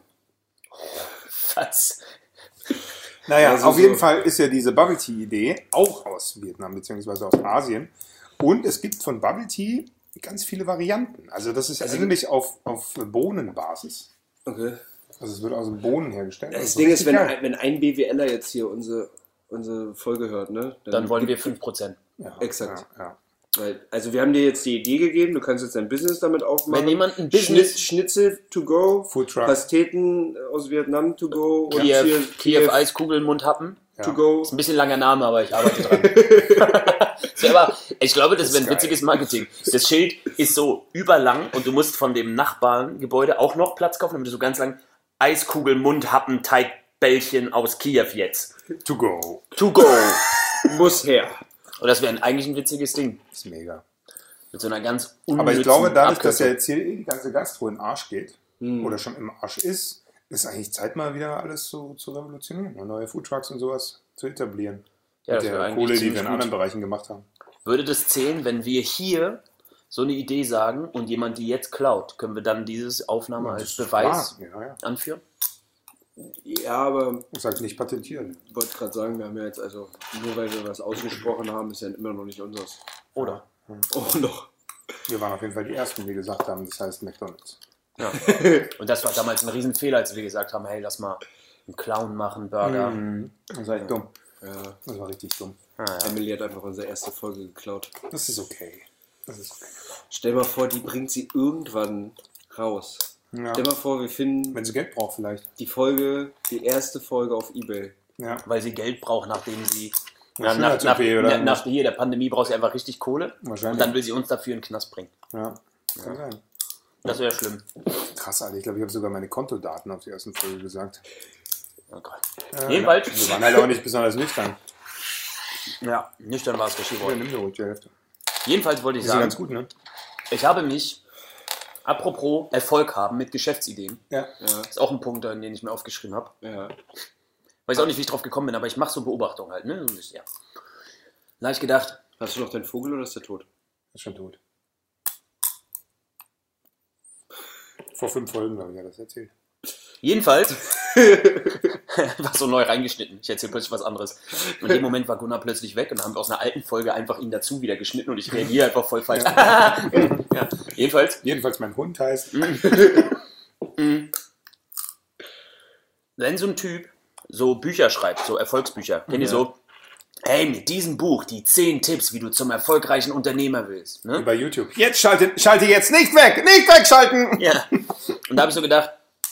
Was? Naja, Also auf so- jeden Fall ist ja diese Bubble Tea Idee auch aus Vietnam bzw. aus Asien. Und es gibt von Bubble Tea ganz viele Varianten. Also das ist eigentlich auf Bohnenbasis. Okay. Also es wird aus Bohnen hergestellt. Das Also Ding ist, richtig geil. wenn ein BWLer jetzt hier unsere Folge hört, ne? Dann wollen wir 5%. Ja, Exakt. Ja. Weil, also wir haben dir jetzt die Idee gegeben, du kannst jetzt dein Business damit aufmachen. Wenn jemand ein Business- Schnitzel to go, Food truck. Pasteten aus Vietnam to go und Kiew Eiskugeln Mundhappen. to go. Ist ein bisschen langer Name, aber ich arbeite dran. So, aber ich glaube, das wäre ein witziges Marketing. Das Schild ist so überlang und du musst von dem Nachbargebäude auch noch Platz kaufen, damit du so ganz lang Eiskugel, Mundhappen, Teig, Bällchen aus Kiew jetzt. To go. To go. Muss her. Und das wäre eigentlich ein witziges Ding. Das ist mega. Mit so einer ganz unnützen Aber ich glaube, dadurch, dass ja Abkürzung. jetzt hier die ganze Gastro in den Arsch geht, oder schon im Arsch ist eigentlich Zeit mal wieder alles so zu revolutionieren. Neue Foodtrucks und sowas zu etablieren. Ja, Mit das wäre der eigentlich Kohle, die ziemlich wir in gut. anderen Bereichen gemacht haben. Würde das zählen, wenn wir hier so eine Idee sagen und jemand die jetzt klaut? Können wir dann diese Aufnahme Das als ist Beweis klar. Ja. anführen? Ja, aber Ich sage nicht patentieren. ich wollte gerade sagen, wir haben ja jetzt also, nur weil wir was ausgesprochen haben, ist ja immer noch nicht unseres. Oder? Oh, noch. Wir waren auf jeden Fall die Ersten, die gesagt haben, das heißt McDonald's. Ja. Und das war damals ein Riesenfehler, als wir gesagt haben, hey, lass mal einen Clown machen, Burger. Das war echt dumm. Ja, Das war richtig dumm. Emily hat einfach unsere erste Folge geklaut. Das ist okay. Das ist okay. Stell mal vor, die bringt sie irgendwann raus. Ja. Stell mal vor, wir finden Wenn sie Geld braucht vielleicht. die erste Folge auf eBay. Ja. Weil sie Geld braucht, nachdem sie... Ja, Schönheits-OP oder nach hier der Pandemie braucht sie einfach richtig Kohle. Wahrscheinlich. Und dann will sie uns dafür in den Knast bringen. Ja. Kann sein. Das wäre schlimm. Krass, Alter. Ich glaube, ich habe sogar meine Kontodaten auf die ersten Folge gesagt. Oh Gott. Jedenfalls... Wir waren halt auch nicht besonders nüchtern. Ja, nüchtern war es richtig Ja, wohl. nimm dir ruhig die Hälfte. Jedenfalls wollte ich Das ist ja sagen, ganz gut, ne? ich habe mich, apropos Erfolg haben mit Geschäftsideen, Ja. Ja, ist auch ein Punkt, den ich mir aufgeschrieben habe. ja. Weiß auch nicht, wie ich drauf gekommen bin, aber ich mache so Beobachtungen halt, ne? Ja. Da habe ich gedacht, Hast du noch deinen Vogel oder ist der tot? Ist schon tot. Vor 5 Folgen, glaube ich, hat er das erzählt. jedenfalls, war so neu reingeschnitten, ich erzähle plötzlich was anderes. Und in dem Moment war Gunnar plötzlich weg und dann haben wir aus einer alten Folge einfach ihn dazu wieder geschnitten und ich reagiere einfach voll falsch. Ja. Jedenfalls, Jedenfalls mein Hund heißt. wenn so ein Typ so Bücher schreibt, so Erfolgsbücher, kennt ihr so, hey, mit diesem Buch, die 10 Tipps, wie du zum erfolgreichen Unternehmer willst. Ne? Bei YouTube. Jetzt schalte jetzt nicht weg! Nicht wegschalten! Ja. Und da habe ich so gedacht,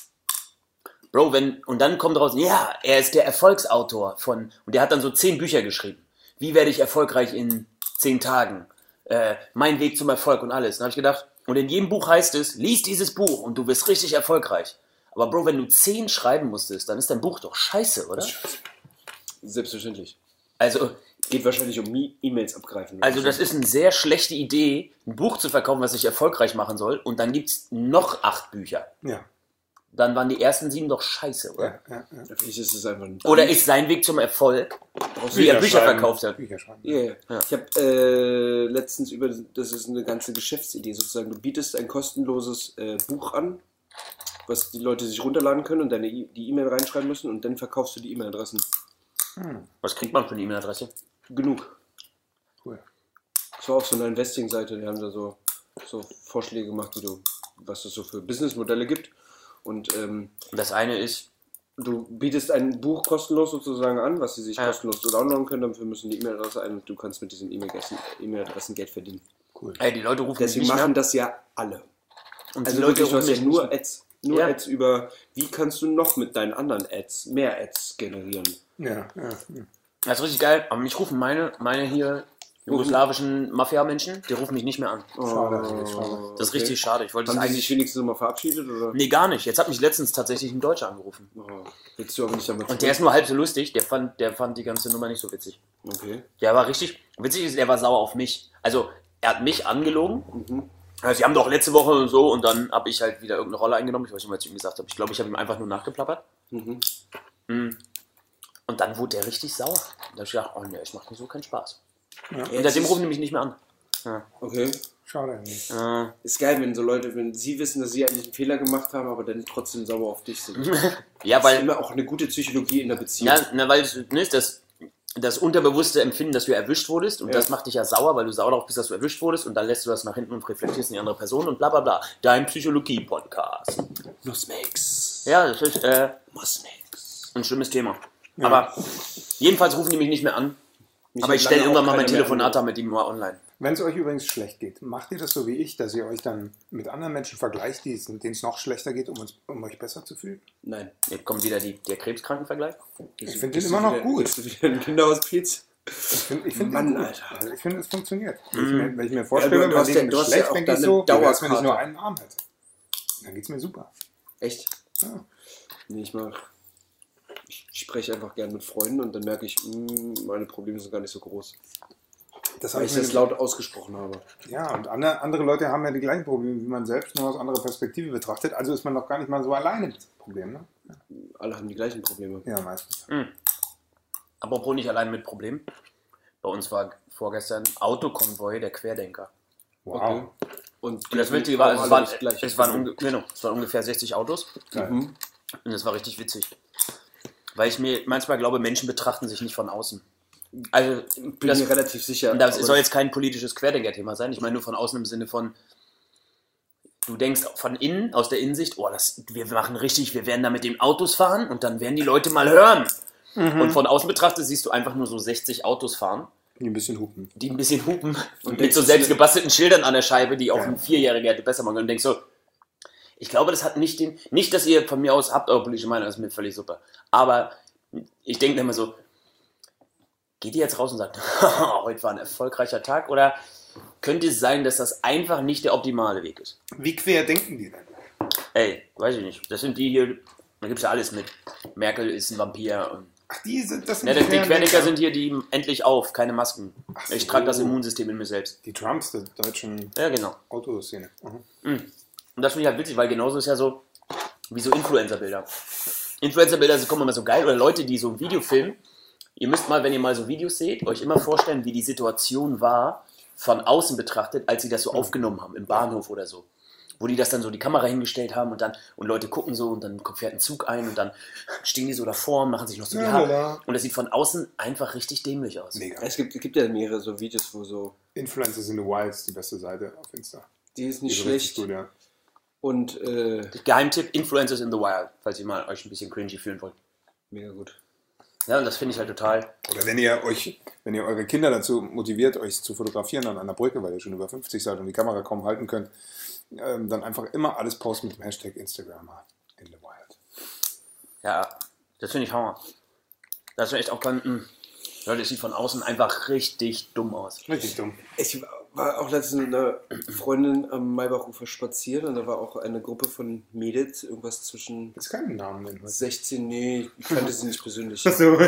Bro, und dann kommt raus, ja, er ist der Erfolgsautor und der hat dann so 10 Bücher geschrieben. Wie werde ich erfolgreich in 10 Tagen? Mein Weg zum Erfolg und alles. Dann habe ich gedacht, und in jedem Buch heißt es, lies dieses Buch und du wirst richtig erfolgreich. Aber Bro, wenn du 10 schreiben musstest, dann ist dein Buch doch scheiße, oder? Selbstverständlich. Also, Geht wahrscheinlich um E-Mails abgreifen. also das ist eine sehr schlechte Idee, ein Buch zu verkaufen, was dich erfolgreich machen soll. Und dann gibt es noch 8 Bücher. Ja. Dann waren die ersten 7 doch scheiße, oder? Ja. Vielleicht ist es einfach ein Oder ist sein Weg zum Erfolg, wie er Bücher schreiben. verkauft hat? Bücher schreiben. Ja. Ja. Ich habe letztens das ist eine ganze Geschäftsidee sozusagen, du bietest ein kostenloses Buch an, was die Leute sich runterladen können und die E-Mail reinschreiben müssen und dann verkaufst du die E-Mail-Adressen. Was kriegt man für eine E-Mail-Adresse? Genug. Cool. Das war auf so einer Investing-Seite, die haben da so Vorschläge gemacht, was es so für Businessmodelle gibt. Und Das eine ist, du bietest ein Buch kostenlos sozusagen an, was sie sich kostenlos downloaden können, dafür müssen die E-Mail-Adresse ein und du kannst mit diesen E-Mail-Adressen Geld verdienen. Cool. die Leute rufen mich Deswegen nicht machen mehr. das ja alle. Und Also die Leute wirklich, du hast ja rufen nur mich nicht Ads. Nur Ja. Ads über, wie kannst du noch mit deinen anderen Ads mehr Ads generieren? Ja. Das ist richtig geil, aber mich rufen meine hier jugoslawischen Mafia-Menschen, die rufen mich nicht mehr an. Schade. Das ist richtig schade. Ich wollte das Haben die sich eigentlich... wenigstens nochmal verabschiedet? Oder? Nee, gar nicht. Jetzt hat mich letztens tatsächlich ein Deutscher angerufen. Oh, willst du aber nicht damit Und der ist nur halb so lustig, der fand die ganze Nummer nicht so witzig. Okay. Der war richtig... Witzig ist, der war sauer auf mich. Also, er hat mich angelogen. Also, sie haben doch letzte Woche und so, und dann habe ich halt wieder irgendeine Rolle eingenommen. Ich weiß nicht, was ich ihm gesagt habe. Ich glaube, ich habe ihm einfach nur nachgeplappert. Und dann wurde der richtig sauer. Da habe ich gedacht, oh ne, es macht mir so keinen Spaß. Und seitdem rufen die mich nicht mehr an. Okay. Schade eigentlich. Ist geil, wenn so Leute, wenn sie wissen, dass sie eigentlich einen Fehler gemacht haben, aber dann trotzdem sauer auf dich sind. Ja, Das ist weil... immer auch eine gute Psychologie in der Beziehung. Ja, weil das unterbewusste Empfinden, dass du erwischt wurdest, und das macht dich ja sauer, weil du sauer darauf bist, dass du erwischt wurdest, und dann lässt du das nach hinten und reflektierst in die andere Person und bla bla bla. Dein Psychologie-Podcast. Nussmix. Ja, das ist Nussmix. ein schlimmes Thema. Aber jedenfalls rufen die mich nicht mehr an. Aber hat ich stelle lange irgendwann auch mal mein keiner mehr Telefonat da mit ihm mal online. Wenn es euch übrigens schlecht geht, macht ihr das so wie ich, dass ihr euch dann mit anderen Menschen vergleicht, denen es noch schlechter geht, um euch besser zu fühlen? Nein. Jetzt kommt wieder der Krebskrankenvergleich. Ich finde den immer noch gut. Bist du wieder ein Kinderhospiz? Ich finde Mann, den gut. Alter. Also ich finde, es funktioniert. Wenn ich mir vorstelle, Ja, du bei hast ja- denen du es hast ja schlecht, auch denke ich deine so, wie wär's, wenn ich Dauerkarte. nur einen Arm hätte. Dann geht's mir super. Echt? Ja. Nee, ich spreche einfach gern mit Freunden und dann merke ich, meine Probleme sind gar nicht so groß. Weil ich das laut ausgesprochen habe. Ja, und andere Leute haben ja die gleichen Probleme wie man selbst, nur aus anderer Perspektive betrachtet. Also ist man doch gar nicht mal so alleine mit dem Problem, ne? Ja. Alle haben die gleichen Probleme. Ja, meistens. Apropos nicht allein mit Problemen. Bei uns war vorgestern Autokonvoi der Querdenker. Wow. Okay. Und Und das Witzige war, es waren ungefähr 60 Autos. Und das war richtig witzig. Weil ich mir manchmal glaube, Menschen betrachten sich nicht von außen. Also, bin mir relativ sicher. Das soll jetzt kein politisches Querdenker-Thema sein. Ich meine nur von außen im Sinne von, du denkst von innen, aus der Innensicht, wir werden da mit den Autos fahren und dann werden die Leute mal hören. Und von außen betrachtet siehst du einfach nur so 60 Autos fahren. Die ein bisschen hupen. Und mit so selbst gebastelten Schildern an der Scheibe, die auch ein Vierjähriger hätte besser machen können. Und denkst so, ich glaube, das hat nicht, dass ihr von mir aus habt eure politische Meinung, das ist mir völlig super. Aber ich denke immer so, geht ihr jetzt raus und sagt, heute war ein erfolgreicher Tag? Oder könnte es sein, dass das einfach nicht der optimale Weg ist? Wie quer denken die denn? Ey, weiß ich nicht. Das sind die hier, da gibt es ja alles mit. Merkel ist ein Vampir. Und Ach, die sind das die Querdenker sind hier die endlich auf, keine Masken. So. Ich trage das Immunsystem in mir selbst. Die Trumps der deutschen Autoszene. Und das finde ich halt witzig, weil genauso ist ja so, wie so Influencer-Bilder. Influencer-Bilder kommen immer so geil. Oder Leute, die so ein Video filmen. Ihr müsst mal, wenn ihr mal so Videos seht, euch immer vorstellen, wie die Situation war, von außen betrachtet, als sie das so aufgenommen haben, im Bahnhof oder so. Wo die das dann so die Kamera hingestellt haben und Leute gucken so und dann fährt ein Zug ein und dann stehen die so davor und machen sich noch so die Haare. Und das sieht von außen einfach richtig dämlich aus. Mega. Es gibt ja mehrere so Videos, wo so... Influencers in the Wilds, die beste Seite auf Insta. Die ist nicht schlecht. Gut, ja. Und Geheimtipp, Influencers in the Wild, falls ihr mal euch ein bisschen cringy fühlen wollt. mega gut. Ja, und das finde ich halt total... Oder wenn ihr eure Kinder dazu motiviert, euch zu fotografieren an einer Brücke, weil ihr schon über 50 seid und die Kamera kaum halten könnt, dann einfach immer alles posten mit dem Hashtag Instagrammer in the Wild. Ja, das finde ich Hammer. Das ist echt auch Leute, es sieht von außen einfach richtig dumm aus. Richtig dumm. Ich war auch letztens mit einer Freundin am Maybachufer spazieren und da war auch eine Gruppe von Mädels, irgendwas zwischen... Jetzt keinen Namen nennen. 16, nee, ich kannte sie nicht persönlich. So. Und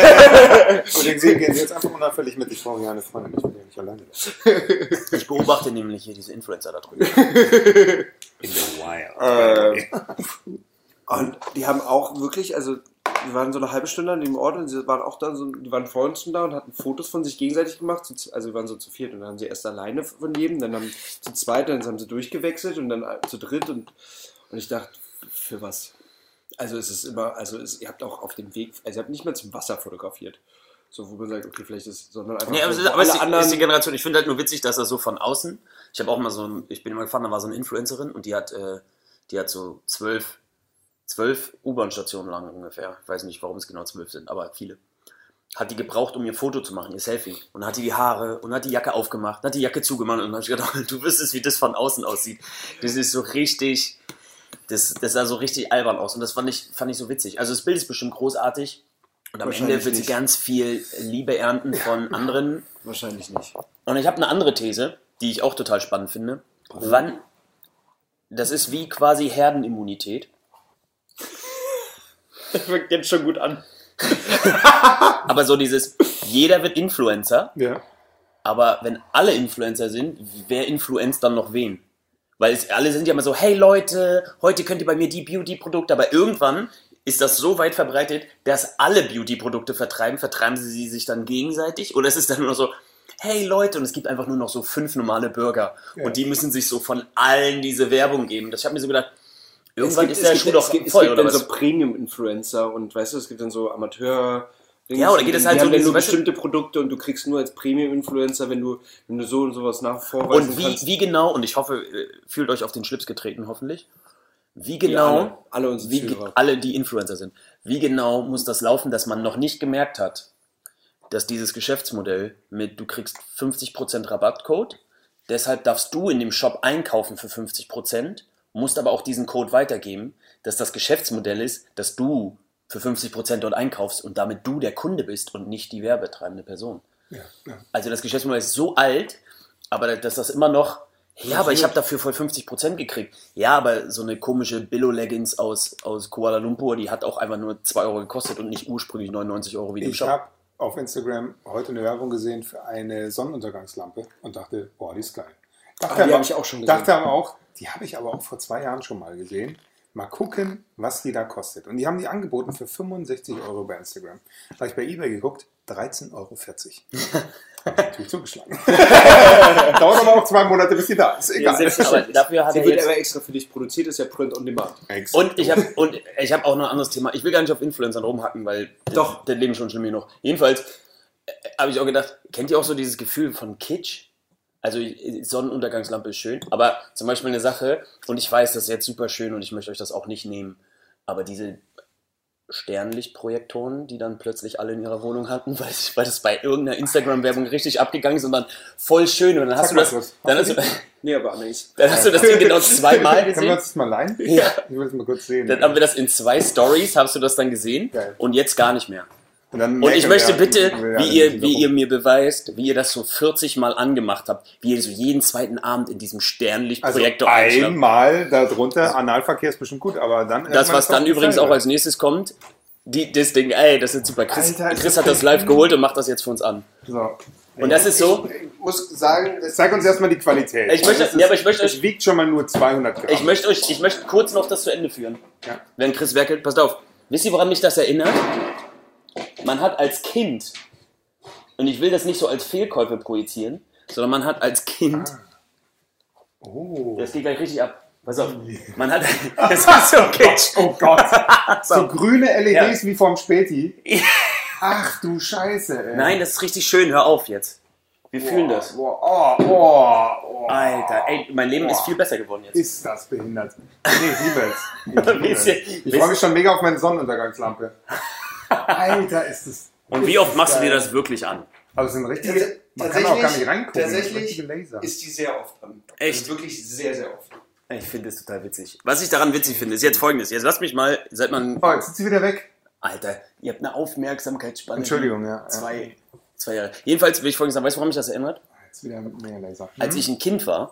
den gehen sie jetzt einfach unauffällig mit. Ich brauche ja eine Freundin, ich will ja nicht alleine sein. Ich beobachte nämlich hier diese Influencer da drüben. In the Wild. Und die haben auch wirklich, also wir waren so eine halbe Stunde an dem Ort und sie waren auch da, die waren vor uns schon da und hatten Fotos von sich gegenseitig gemacht. Also wir waren so zu viert und dann haben sie erst alleine von jedem, dann haben zu zweit, dann haben sie durchgewechselt und dann zu dritt und ich dachte, für was? Also es ist immer, ihr habt auch auf dem Weg, also ihr habt nicht mehr zum Wasser fotografiert. So, wo man sagt, okay, vielleicht ist, sondern einfach. Nee, aber es ist die Generation, ich finde halt nur witzig, dass das so von außen, ich habe auch mal ich bin immer gefahren, da war so eine Influencerin und die hat so 12 U-Bahn-Stationen lang ungefähr. Ich weiß nicht, warum es genau 12 sind, aber viele. Hat die gebraucht, um ihr Foto zu machen, ihr Selfie. Und dann hat die Haare und hat die Jacke aufgemacht, hat die Jacke zugemacht und dann habe ich gedacht, du wüsstest, wie das von außen aussieht. Das ist so richtig, das sah so richtig albern aus und das fand ich so witzig. Also das Bild ist bestimmt großartig und am Ende wird sie ganz viel Liebe ernten von anderen. Wahrscheinlich nicht. Und ich habe eine andere These, die ich auch total spannend finde. Das ist wie quasi Herdenimmunität. Das fängt jetzt schon gut an. Aber so jeder wird Influencer, Ja. aber wenn alle Influencer sind, wer influenzt dann noch wen? Weil alle sind ja immer so, hey Leute, heute könnt ihr bei mir die Beauty-Produkte, aber irgendwann ist das so weit verbreitet, dass alle Beauty-Produkte vertreiben sie sich dann gegenseitig? Oder ist es dann nur noch so, hey Leute, und es gibt einfach nur noch so 5 normale Bürger und die müssen sich so von allen diese Werbung geben. Ich habe mir so gedacht, irgendwann ist der Schuh doch voll, oder was? Es gibt dann so Premium-Influencer und weißt du, es gibt dann so Amateur... Ja, oder geht es halt so, so, wenn du bestimmte Produkte und du kriegst nur als Premium-Influencer, wenn du so und sowas nachvorweisen kannst. Und wie genau, und ich hoffe, fühlt euch auf den Schlips getreten, hoffentlich. Wie genau, alle unsere Zuhörer. alle, die Influencer sind, wie genau muss das laufen, dass man noch nicht gemerkt hat, dass dieses Geschäftsmodell mit, du kriegst 50% Rabattcode, deshalb darfst du in dem Shop einkaufen für 50%, musst aber auch diesen Code weitergeben, dass das Geschäftsmodell ist, dass du für 50% dort einkaufst und damit du der Kunde bist und nicht die werbetreibende Person. Ja. Also das Geschäftsmodell ist so alt, aber dass das immer noch Ja, aber ich habe dafür voll 50% gekriegt. Ja, aber so eine komische Billo-Leggings aus Kuala Lumpur, die hat auch einfach nur 2 Euro gekostet und nicht ursprünglich 99 Euro wie im Ich Shop. habe auf Instagram heute eine Werbung gesehen für eine Sonnenuntergangslampe und dachte, boah, die ist geil. Die habe ich auch schon gesehen. Dachte aber auch, die habe ich aber auch vor 2 Jahren schon mal gesehen. Mal gucken, was die da kostet. Und die haben die angeboten für 65 Euro bei Instagram. Da habe ich bei eBay geguckt, 13,40 Euro. Hab natürlich zugeschlagen. Dauert aber auch 2 Monate, bis die da ist. Egal. Ja, aber dafür hat Sie er wird jetzt... aber extra für dich produziert, ist ja Print on Demand. Und ich hab auch noch ein anderes Thema. Ich will gar nicht auf Influencern rumhacken, weil Doch. das Leben schon schlimm genug. Jedenfalls habe ich auch gedacht, kennt ihr auch so dieses Gefühl von Kitsch? Also Sonnenuntergangslampe ist schön, aber zum Beispiel eine Sache, und ich weiß, das ist jetzt super schön und ich möchte euch das auch nicht nehmen, aber diese Sternlichtprojektoren, die dann plötzlich alle in ihrer Wohnung hatten, weil das bei irgendeiner Instagram-Werbung richtig abgegangen ist und dann voll schön und dann hast du das... Nee, aber Anais. Dann hast du das Ding genau 2-mal gesehen. Können wir uns das mal leihen? Ja. Ich will das mal kurz sehen. Dann haben wir das in 2 Stories, hast du das dann gesehen. Geil. Und jetzt gar nicht mehr. Und ich möchte bitte, wie ihr mir beweist, wie ihr das so 40 Mal angemacht habt, wie ihr so jeden zweiten Abend in diesem Sternlichtprojektor also einmal darunter, Analverkehr ist bestimmt gut, aber dann... Das, was dann übrigens auch als nächstes kommt, das Ding, ey, das ist super. Chris hat das live geholt und macht das jetzt für uns an. So. Und das ist so... Ich muss sagen, zeig uns erstmal die Qualität. Es wiegt schon mal nur 200 Gramm. Ich möchte kurz noch das zu Ende führen. Ja. Während Chris werkelt, passt auf. Wisst ihr, woran mich das erinnert? Man hat als Kind, und ich will das nicht so als Fehlkäufe projizieren, sondern man hat als Kind, das geht gleich richtig ab, pass auf, man hat, das ist so kitsch. Oh Gott, so grüne LEDs wie vom Späti. Ach du Scheiße, ey. Nein, das ist richtig schön, hör auf jetzt. Wir fühlen das. Alter, ey, mein Leben ist viel besser geworden jetzt. Ist das behindert. Nee, ich liebe es. Ich freue mich schon mega auf meine Sonnenuntergangslampe. Alter, ist das... Und wie oft machst du dir das wirklich an? Also es sind richtige... Man kann auch gar nicht reingucken. Tatsächlich ist die sehr oft an. Echt? Also wirklich sehr, sehr oft. Ich finde es total witzig. Was ich daran witzig finde, ist jetzt Folgendes. Jetzt lasst mich mal, seit man... Oh, jetzt ist sie wieder weg. Alter, ihr habt eine Aufmerksamkeitsspanne. Entschuldigung, ja. 2 Jahre. Jedenfalls will ich Folgendes sagen. Weißt du, woran mich das erinnert? Jetzt wieder mehr Laser. Als ich ein Kind war,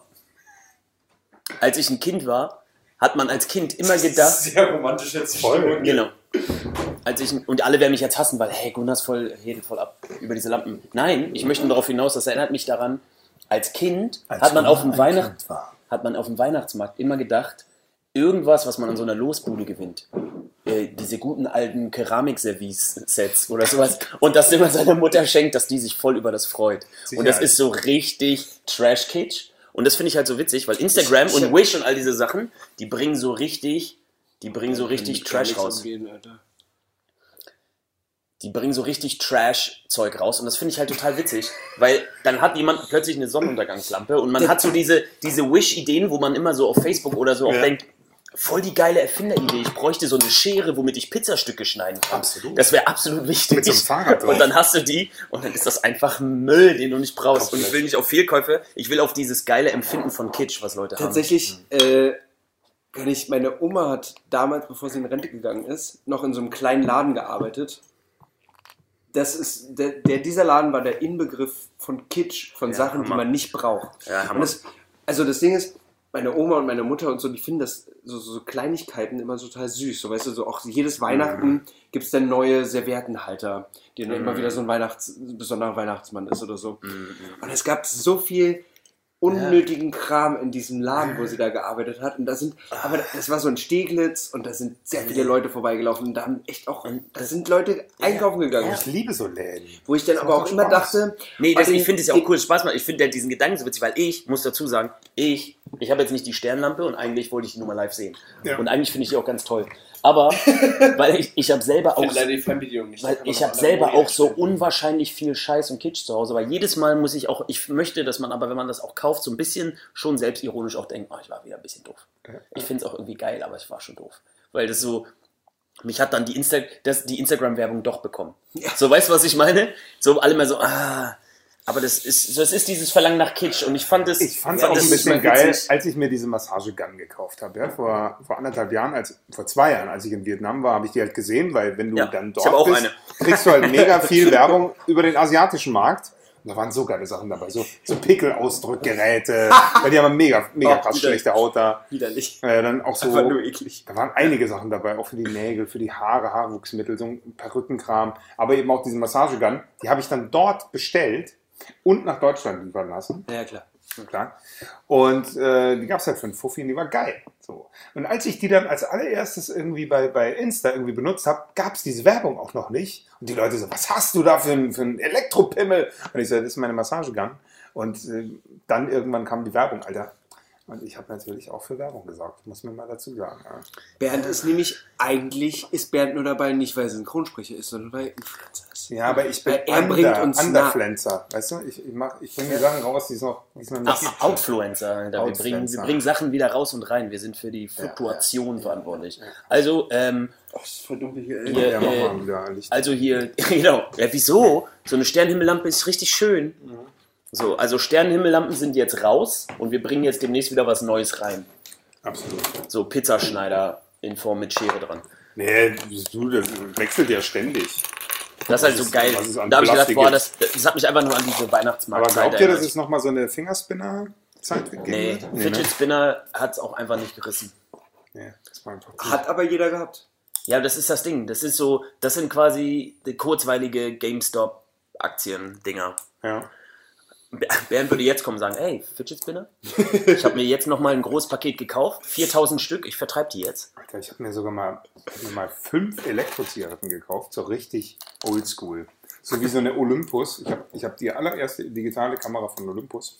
hat man als Kind immer gedacht... Sehr romantisch jetzt. Voll. Genau. Und alle werden mich jetzt hassen, weil, hey, Gunnar redet voll ab über diese Lampen. Nein, ich möchte nur darauf hinaus, das erinnert mich daran, als Kind hat man auf dem Weihnachtsmarkt immer gedacht, irgendwas, was man an so einer Losbude gewinnt. Diese guten alten Keramikservice-Sets oder sowas. Und das immer seiner Mutter schenkt, dass die sich voll über das freut. Sicherheit. Und das ist so richtig Trash-Kitsch. Und das finde ich halt so witzig, weil Instagram und Wish und all diese Sachen, die bringen so richtig Trash raus. Die bringen so richtig Trash-Zeug raus und das finde ich halt total witzig, weil dann hat jemand plötzlich eine Sonnenuntergangslampe und man hat so diese Wish-Ideen, wo man immer so auf Facebook oder so auch denkt, voll die geile Erfinderidee, ich bräuchte so eine Schere, womit ich Pizzastücke schneiden kann. Absolut. Das wäre absolut wichtig. Mit so einem Fahrrad drauf. Und dann hast du die und dann ist das einfach Müll, den du nicht brauchst. Und ich will nicht auf Fehlkäufe, ich will auf dieses geile Empfinden von Kitsch, was Leute Tatsächlich, meine Oma hat damals, bevor sie in Rente gegangen ist, noch in so einem kleinen Laden gearbeitet. Dieser Laden war der Inbegriff von Kitsch, von Sachen, Hammer. Die man nicht braucht. Ja, und das Ding ist, meine Oma und meine Mutter und so, die finden das so Kleinigkeiten immer total süß. So, weißt du, so auch jedes Weihnachten gibt es dann neue Serviettenhalter, die dann immer wieder so ein besonderer Weihnachtsmann ist oder so. Und es gab so viel unnötigen Kram in diesem Laden, wo sie da gearbeitet hat. Und aber das war so ein Steglitz und da sind sehr viele Leute vorbeigelaufen und da haben echt auch, da sind Leute einkaufen gegangen. Ich liebe so Läden. Wo ich dann aber auch immer dachte... Nee, ich finde es ja auch cool, Spaß macht. Ich finde diesen Gedanken so witzig, weil ich muss dazu sagen, ich habe jetzt nicht die Sternlampe und eigentlich wollte ich die nur mal live sehen. Ja. Und eigentlich finde ich die auch ganz toll. Aber, weil ich habe selber auch... Ich habe selber auch so unwahrscheinlich viel Scheiß und Kitsch zu Hause, weil jedes Mal muss ich auch... Ich möchte, dass man aber, wenn man das auch kauft, so ein bisschen schon selbstironisch auch denkt, ich war wieder ein bisschen doof. Ich finde es auch irgendwie geil, aber ich war schon doof. Weil das so... Mich hat dann die Instagram-Werbung doch bekommen. Ja. So, weißt du, was ich meine? So alle mal so, aber das ist dieses Verlangen nach Kitsch und ich fand es auch ein bisschen geil, als ich mir diese Massagegun gekauft habe. Ja? Vor 2 Jahren, als ich in Vietnam war, habe ich die halt gesehen, weil wenn du dann dort bist, kriegst du halt mega viel Werbung über den asiatischen Markt Da waren so geile Sachen dabei. So Pickelausdrückgeräte. Weil die haben mega krass schlechte Haut da. Widerlich. Dann auch so. Einfach nur eklig. Da waren einige Sachen dabei. Auch für die Nägel, für die Haare, Haarwuchsmittel, so ein Perückenkram. Aber eben auch diesen Massagegun. Die habe ich dann dort bestellt und nach Deutschland liefern lassen. Ja, klar. Klar. Und die gab es halt für einen Fuffi und die war geil. So. Und als ich die dann als allererstes irgendwie bei Insta irgendwie benutzt habe, gab es diese Werbung auch noch nicht. Und die Leute so, was hast du da für einen Elektropimmel? Und ich so, das ist meine Massagegun. Und dann irgendwann kam die Werbung, Alter. Und ich habe natürlich auch für Werbung gesorgt, muss man mal dazu sagen. Ja. Bernd ist nämlich, eigentlich ist Bernd nur dabei, nicht weil er Synchronsprecher ist, sondern weil er Influencer ist. Ja, aber ich bin Underfluencer, weißt du? Ich bringe die Sachen raus, die es noch nicht gibt. Outfluencer, Alter. Wir bringen Sachen wieder raus und rein. Wir sind für die Fluktuation verantwortlich. Also, ist voll dunkel hier. Ja, mach mal wieder Licht. Also hier, genau. Ja, wieso? So eine Sternenhimmellampe ist richtig schön. So, also Sternenhimmellampen sind jetzt raus und wir bringen jetzt demnächst wieder was Neues rein. Absolut. So Pizzaschneider in Form mit Schere dran. Nee, das wechselt ja ständig. Das ist halt so geil. Da habe ich gedacht, boah, das hat mich einfach nur an diese Weihnachtsmarkt. Aber glaubt ihr, dass es nochmal so eine Fingerspinner-Zeit gegeben wird? Nee, Fidget Spinner hat es auch einfach nicht gerissen. Nee, das war einfach hat aber jeder gehabt. Ja, das ist das Ding. Das sind quasi die kurzweilige GameStop-Aktien-Dinger. Ja. Bernd würde jetzt kommen und sagen, ey, Fidget Spinner? Ich habe mir jetzt nochmal ein großes Paket gekauft, 4000 Stück, ich vertreibe die jetzt. Alter, ich habe mir sogar mal 5 Elektrozigaretten gekauft, so richtig oldschool. So wie so eine Olympus. Ich hab die allererste digitale Kamera von Olympus.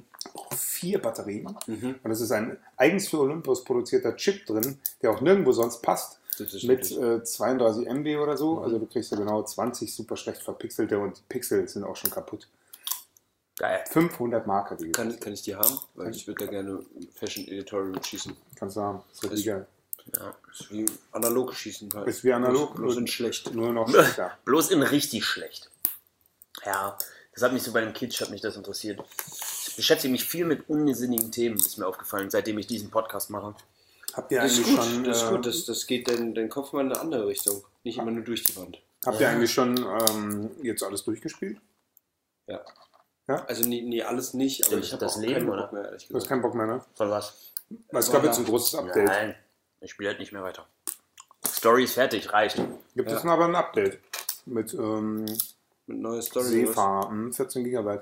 4 Batterien. Und das ist ein eigens für Olympus produzierter Chip drin, der auch nirgendwo sonst passt. Mit 32 MB oder so. Also du kriegst ja genau 20 super schlecht verpixelte und die Pixel sind auch schon kaputt. Geil. 500 Mark. Kann ich die haben? Weil ich würde da gerne Fashion Editorial schießen. Kannst du haben. Das ist richtig geil. Ja. Ist wie analog schießen halt. Ist wie analog. Nur sind schlecht. Nur noch schlechter. Bloß in richtig schlecht. Ja, das hat mich so bei den Kitsch, hat mich das interessiert. Ich beschäftige mich viel mit unsinnigen Themen, ist mir aufgefallen, seitdem ich diesen Podcast mache. Habt ihr Das ist eigentlich gut, schon... das ist gut. Das geht dein Kopf mal in eine andere Richtung. Nicht immer nur durch die Wand. Habt ihr eigentlich schon jetzt alles durchgespielt? Ja. Ja? Also nie alles nicht, aber ich habe das auch Leben, keinen oder? Bock mehr, ehrlich Du hast gesagt. keinen Bock mehr, ne? Von was? Weil es gab jetzt ein großes Update. Nein, ich spiele halt nicht mehr weiter. Story ist fertig, reicht. Gibt es noch aber ein Update mit Mit neuer Story. Seefahr, 14 GB.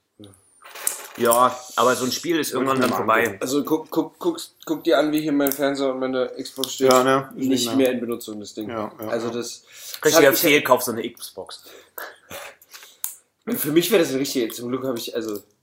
Ja, aber so ein Spiel ist irgendwann dann vorbei. Also guck dir an, wie hier mein Fernseher und meine Xbox steht. Ja, ne? Nicht mehr in Benutzung, das Ding. Ja. Also das... Richtiger Fehlkauf, so eine Xbox. Für mich wäre das ein richtiger... Zum Glück habe ich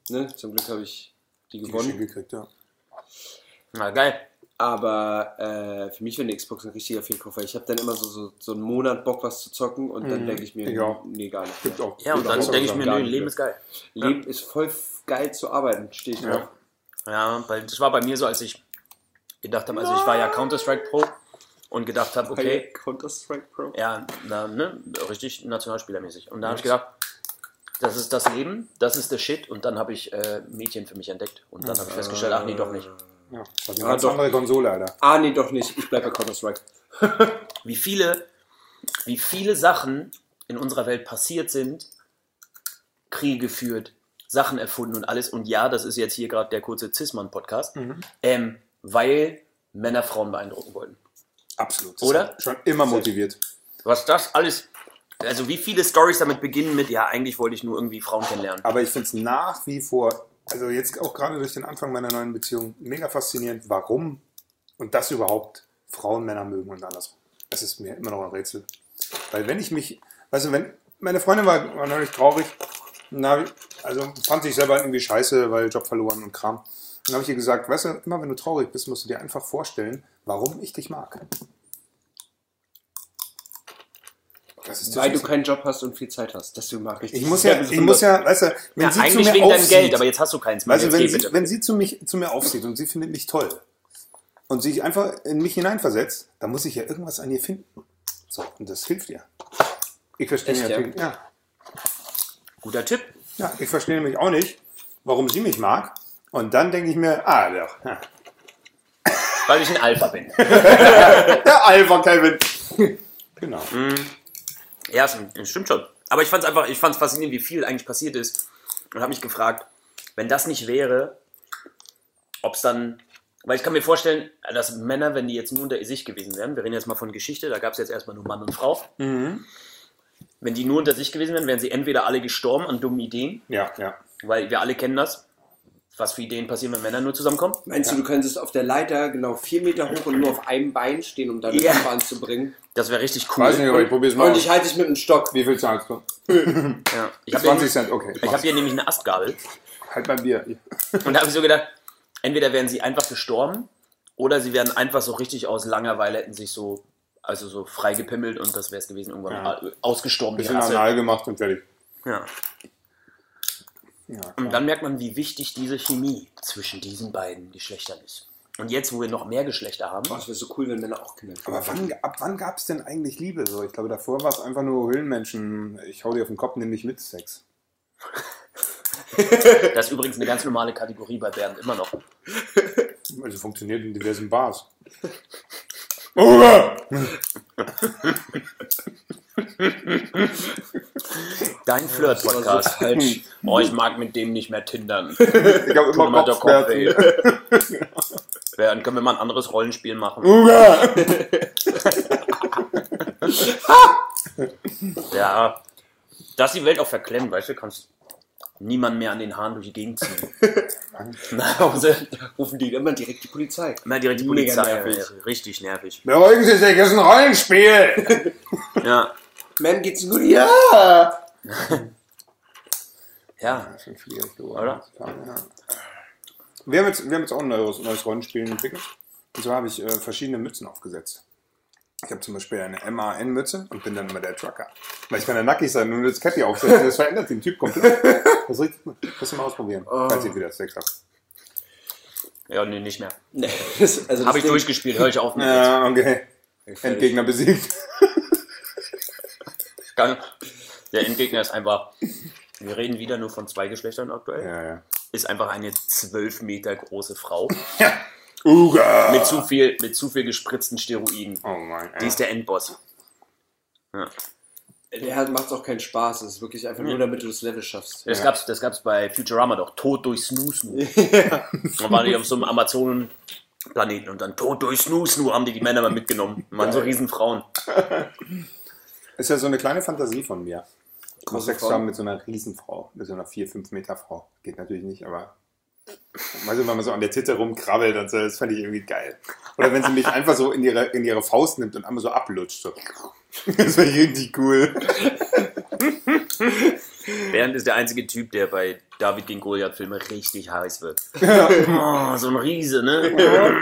die gewonnen. Gekriegt, ja. Na, geil. Aber für mich wäre eine Xbox ein richtiger Fehlkauf, weil ich habe dann immer so einen Monat Bock, was zu zocken und dann denke ich mir, nee, gar nicht. Gibt auch. Ja, und dann denke ich mir, nö, Leben ist geil. Leben ist voll geil zu arbeiten, stehe ich drauf. Ja, weil das war bei mir so, als ich gedacht habe, also ich war ja Counter-Strike Pro und gedacht habe, okay. Counter-Strike Pro? Ja, richtig nationalspielermäßig. Und da habe ich gedacht, das ist das Leben, das ist der Shit. Und dann habe ich Mädchen für mich entdeckt. Und dann habe ich festgestellt, ach nee, doch nicht. Ja, das war eine ganz andere Konsole, Alter. Ah, nee, doch nicht. Ich bleibe bei Counter-Strike. Wie viele Sachen in unserer Welt passiert sind, Kriege geführt, Sachen erfunden und alles. Und ja, das ist jetzt hier gerade der kurze Cis-Mann-Podcast, weil Männer Frauen beeindrucken wollten. Absolut. Oder? Schon immer motiviert. Was das alles... Also wie viele Storys damit beginnen mit, ja, eigentlich wollte ich nur irgendwie Frauen kennenlernen. Aber ich finde es nach wie vor, also jetzt auch gerade durch den Anfang meiner neuen Beziehung, mega faszinierend, warum und das überhaupt Frauen Männer mögen und andersrum. Das ist mir immer noch ein Rätsel. Weil wenn ich mich, weißt du, wenn meine Freundin war neulich traurig, also fand sich selber irgendwie scheiße, weil Job verloren und Kram. Dann habe ich ihr gesagt, weißt du, immer wenn du traurig bist, musst du dir einfach vorstellen, warum ich dich mag. Weil du keinen Job hast und viel Zeit hast. Deswegen mag ich dich. Ich muss ja, weißt du, wenn sie eigentlich zu mir wegen deinem aufsieht, Geld, aber jetzt hast du keins mehr. Weißt du, wenn sie zu mir aufsieht und sie findet mich toll und sich einfach in mich hineinversetzt, dann muss ich ja irgendwas an ihr finden. So, und das hilft ihr. Ich verstehe natürlich, ja. Guter Tipp. Ja, ich verstehe nämlich auch nicht, warum sie mich mag. Und dann denke ich mir, doch. Ja. Weil ich ein Alpha bin. Der Alpha, Kevin. Genau. Ja, das stimmt schon. Aber ich fand es faszinierend, wie viel eigentlich passiert ist und habe mich gefragt, wenn das nicht wäre, ob es dann... Weil ich kann mir vorstellen, dass Männer, wenn die jetzt nur unter sich gewesen wären, wir reden jetzt mal von Geschichte, da gab es jetzt erstmal nur Mann und Frau. Wenn die nur unter sich gewesen wären, wären sie entweder alle gestorben an dummen Ideen, Ja. weil wir alle kennen das, was für Ideen passieren, wenn Männer nur zusammenkommen. Meinst du könntest auf der Leiter genau 4 Meter hoch und nur auf einem Bein stehen, um dann den Kampf anzubringen? Das wäre richtig cool. Weiß nicht, aber ich probier's mal. Und ich halte dich mit einem Stock. Wie viel zahlst du? Ja. Ich habe 20 Cent, okay. Ich habe hier nämlich eine Astgabel Halt beim Bier. und da habe ich so gedacht, entweder wären sie einfach gestorben oder sie wären einfach so richtig aus Langeweile, hätten sich so frei gepimmelt und das wäre es gewesen, irgendwann ausgestorben. Bisschen anal gemacht und fertig. Ja. Ja, Und dann merkt man, wie wichtig diese Chemie zwischen diesen beiden Geschlechtern ist. Und jetzt, wo wir noch mehr Geschlechter haben, Boah, das wäre so cool, wenn Männer auch Kinder kriegen. Aber ab wann gab es denn eigentlich Liebe? So, ich glaube, davor war es einfach nur Höhlenmenschen. Ich hau dir auf den Kopf, nimm dich mit Sex. das ist übrigens eine ganz normale Kategorie bei Bernd immer noch. Also funktioniert in diversen Bars. Uga! Dein Flirt-Podcast. falsch. Oh, ich mag mit dem nicht mehr tindern. Ich habe immer Immer der Kopf weh. Kopfschmerzen. Bernd, können wir mal ein anderes Rollenspiel machen? Uga! Ja. Dass die Welt auch verklemmt, weißt du, kannst niemand mehr an den Haaren durch die Gegend ziehen. Nach Hause Rufen die immer direkt die Polizei. immer direkt die Mega Polizei. nervig. Richtig nervig. Beruhigen Sie sich, das ist ein Rollenspiel! Ja. Man, geht's gut? Ja! Ja. Das ist schon schwierig geworden. Oder? Ja. Wir haben jetzt auch ein neues Rollenspiel entwickelt. Und zwar habe ich verschiedene Mützen aufgesetzt. Ich habe zum Beispiel eine MAN-Mütze und bin dann immer der Trucker. Weil ich kann ja nackig sein und das Cappy aufsetzen. Das verändert den Typ komplett. Das ist richtig gut. Lass mal ausprobieren, falls ihr wieder Sex habt. Ja, nee, nicht mehr. Nee, Habe ich durchgespielt, höre ich auf mit Ja, okay. Endgegner besiegt. Der Endgegner ist einfach, wir reden wieder nur von 2 Geschlechtern aktuell, Ja. ist einfach eine 12 Meter große Frau Uga! mit zu viel gespritzten Steroiden. Oh Mann. Die ist der Endboss. Ja. Der macht auch keinen Spaß. Es ist wirklich einfach nur, damit du das Level schaffst. Das gab's bei Futurama doch, Tod durch Snoo-Snoo. Dann waren die auf so einem Amazonen-Planeten und dann Tod durch Snoo-Snoo haben die Männer mal mitgenommen. Waren so Riesenfrauen. Ist ja so eine kleine Fantasie von mir. Große Sex Frau. haben mit so einer Riesenfrau. Mit so einer 4-5 Meter Frau. Geht natürlich nicht, aber... Weißt du, wenn man so an der Titte rumkrabbelt und so, das fand ich irgendwie geil. Oder wenn sie mich einfach so in ihre Faust nimmt und einmal so ablutscht. So. Das fand ich richtig cool. Bernd ist der einzige Typ, der bei David gegen Goliath-Filmen richtig heiß wird. Oh, so ein Riese, ne?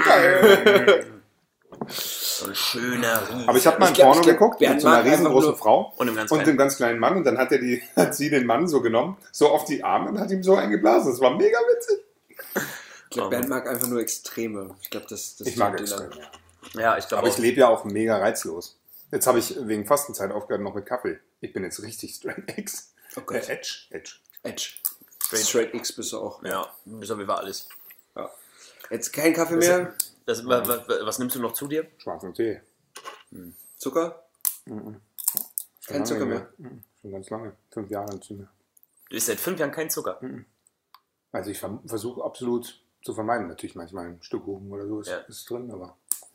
So ein schöner Riese. Aber ich habe mal ein Ich glaub, Porno geguckt Bernd mit so einer mag einfach riesengroßen nur- Frau Und einem ganz und einem ganz kleinen Mann. Und dann hat sie den Mann so genommen, so auf die Arme und hat ihm so eingeblasen. Das war mega witzig. Ich glaube, Bernd mag einfach nur Extreme. Ich glaube, das Ich mag tut es. ihn an. Ja, ich glaube Aber ich lebe ja auch mega reizlos. Jetzt habe ich wegen Fastenzeit aufgehört noch mit Kaffee. Ich bin jetzt richtig straight X. Oh Gott. Edge. Edge. Straight X bist du auch. Ja, bis auf jeden Fall alles. Ja. Jetzt kein Kaffee mehr. Was nimmst du noch zu dir? Schwarzen Tee. Zucker? Schon Kein Zucker lange mehr. Schon ganz lange. 5 Jahre nicht mehr. Du isst seit 5 Jahren kein Zucker. Also ich versuche absolut zu vermeiden. Natürlich manchmal ein Stück Kuchen oder so ist drin, aber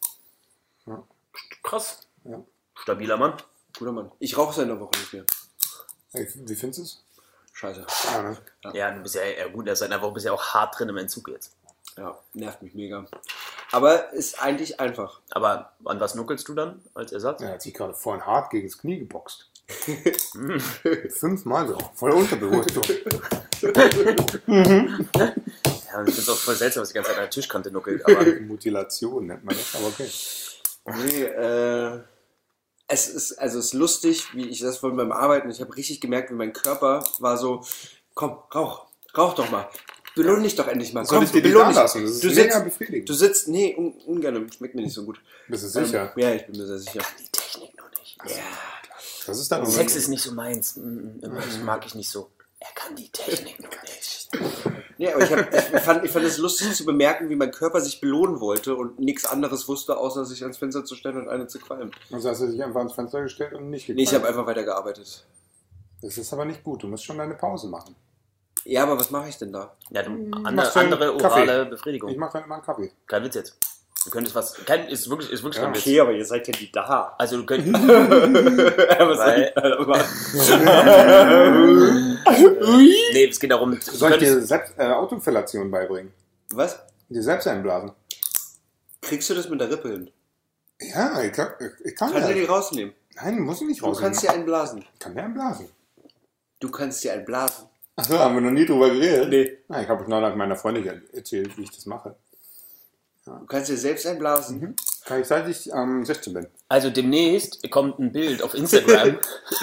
Krass. ja. Stabiler Mann. Guter Mann. Ich rauche seit einer Woche nicht mehr. Hey, wie findest du es? Scheiße. Ja, ne? Ja, du bist ja gut, seit einer Woche bist ja auch hart drin im Entzug jetzt. Ja, nervt mich mega. Aber ist eigentlich einfach. Aber an was nuckelst du dann als Ersatz? Er hat sich gerade vorhin hart gegen das Knie geboxt. 5-mal so. Voll unterbewusst. Ja, ich finde es auch voll seltsam, dass die ganze Zeit an der Tischkante nuckelt. Aber Mutilation nennt man das, aber okay. Nee, es ist lustig, wie ich das vorhin beim Arbeiten, ich habe richtig gemerkt, wie mein Körper war so, komm, rauch doch mal. Belohn dich doch endlich mal. Soll ich dir die belohn da dich. lassen? Das ist Du mega sitzt, befriedigend. du sitzt, nee, ungern, schmeckt mir nicht so gut. Bist du sicher? Ja, ich bin mir sehr sicher. die Technik noch nicht. Ja. Das ist dann Sex ist nicht so meins. Das mag ich nicht so. Er kann die Technik noch nicht. Nee, aber ich fand es lustig zu bemerken, wie mein Körper sich belohnen wollte und nichts anderes wusste, außer sich ans Fenster zu stellen und eine zu qualmen. Also hast du dich einfach ans Fenster gestellt und nicht Nee, ich gequalmt. habe einfach weitergearbeitet. Das ist aber nicht gut. Du musst schon deine Pause machen. Ja, aber was mache ich denn da? Ja, Machst du andere einen Kaffee? orale Befriedigung. Ich mache dann immer einen Kaffee. Kein Witz jetzt. Du könntest was. Ist wirklich kein Witz. Okay, aber ihr seid ja die da. Also du könntest. Nee, es geht darum. Soll ich dir selbst Autofellation beibringen? Was? Dir selbst einblasen? Kriegst du das mit der Rippe hin? Ja, ich kann Kannst du die rausnehmen? Nein, musst du nicht Du raus. kannst dir einen blasen. Ich kann mir einblasen. Du kannst dir einen blasen. Achso, haben wir noch nie drüber geredet? Nee. Na, ich habe neulich meiner Freundin erzählt, wie ich das mache. Du kannst dir selbst einen blasen. Kann ich, seit ich 16 bin. Also demnächst kommt ein Bild auf Instagram.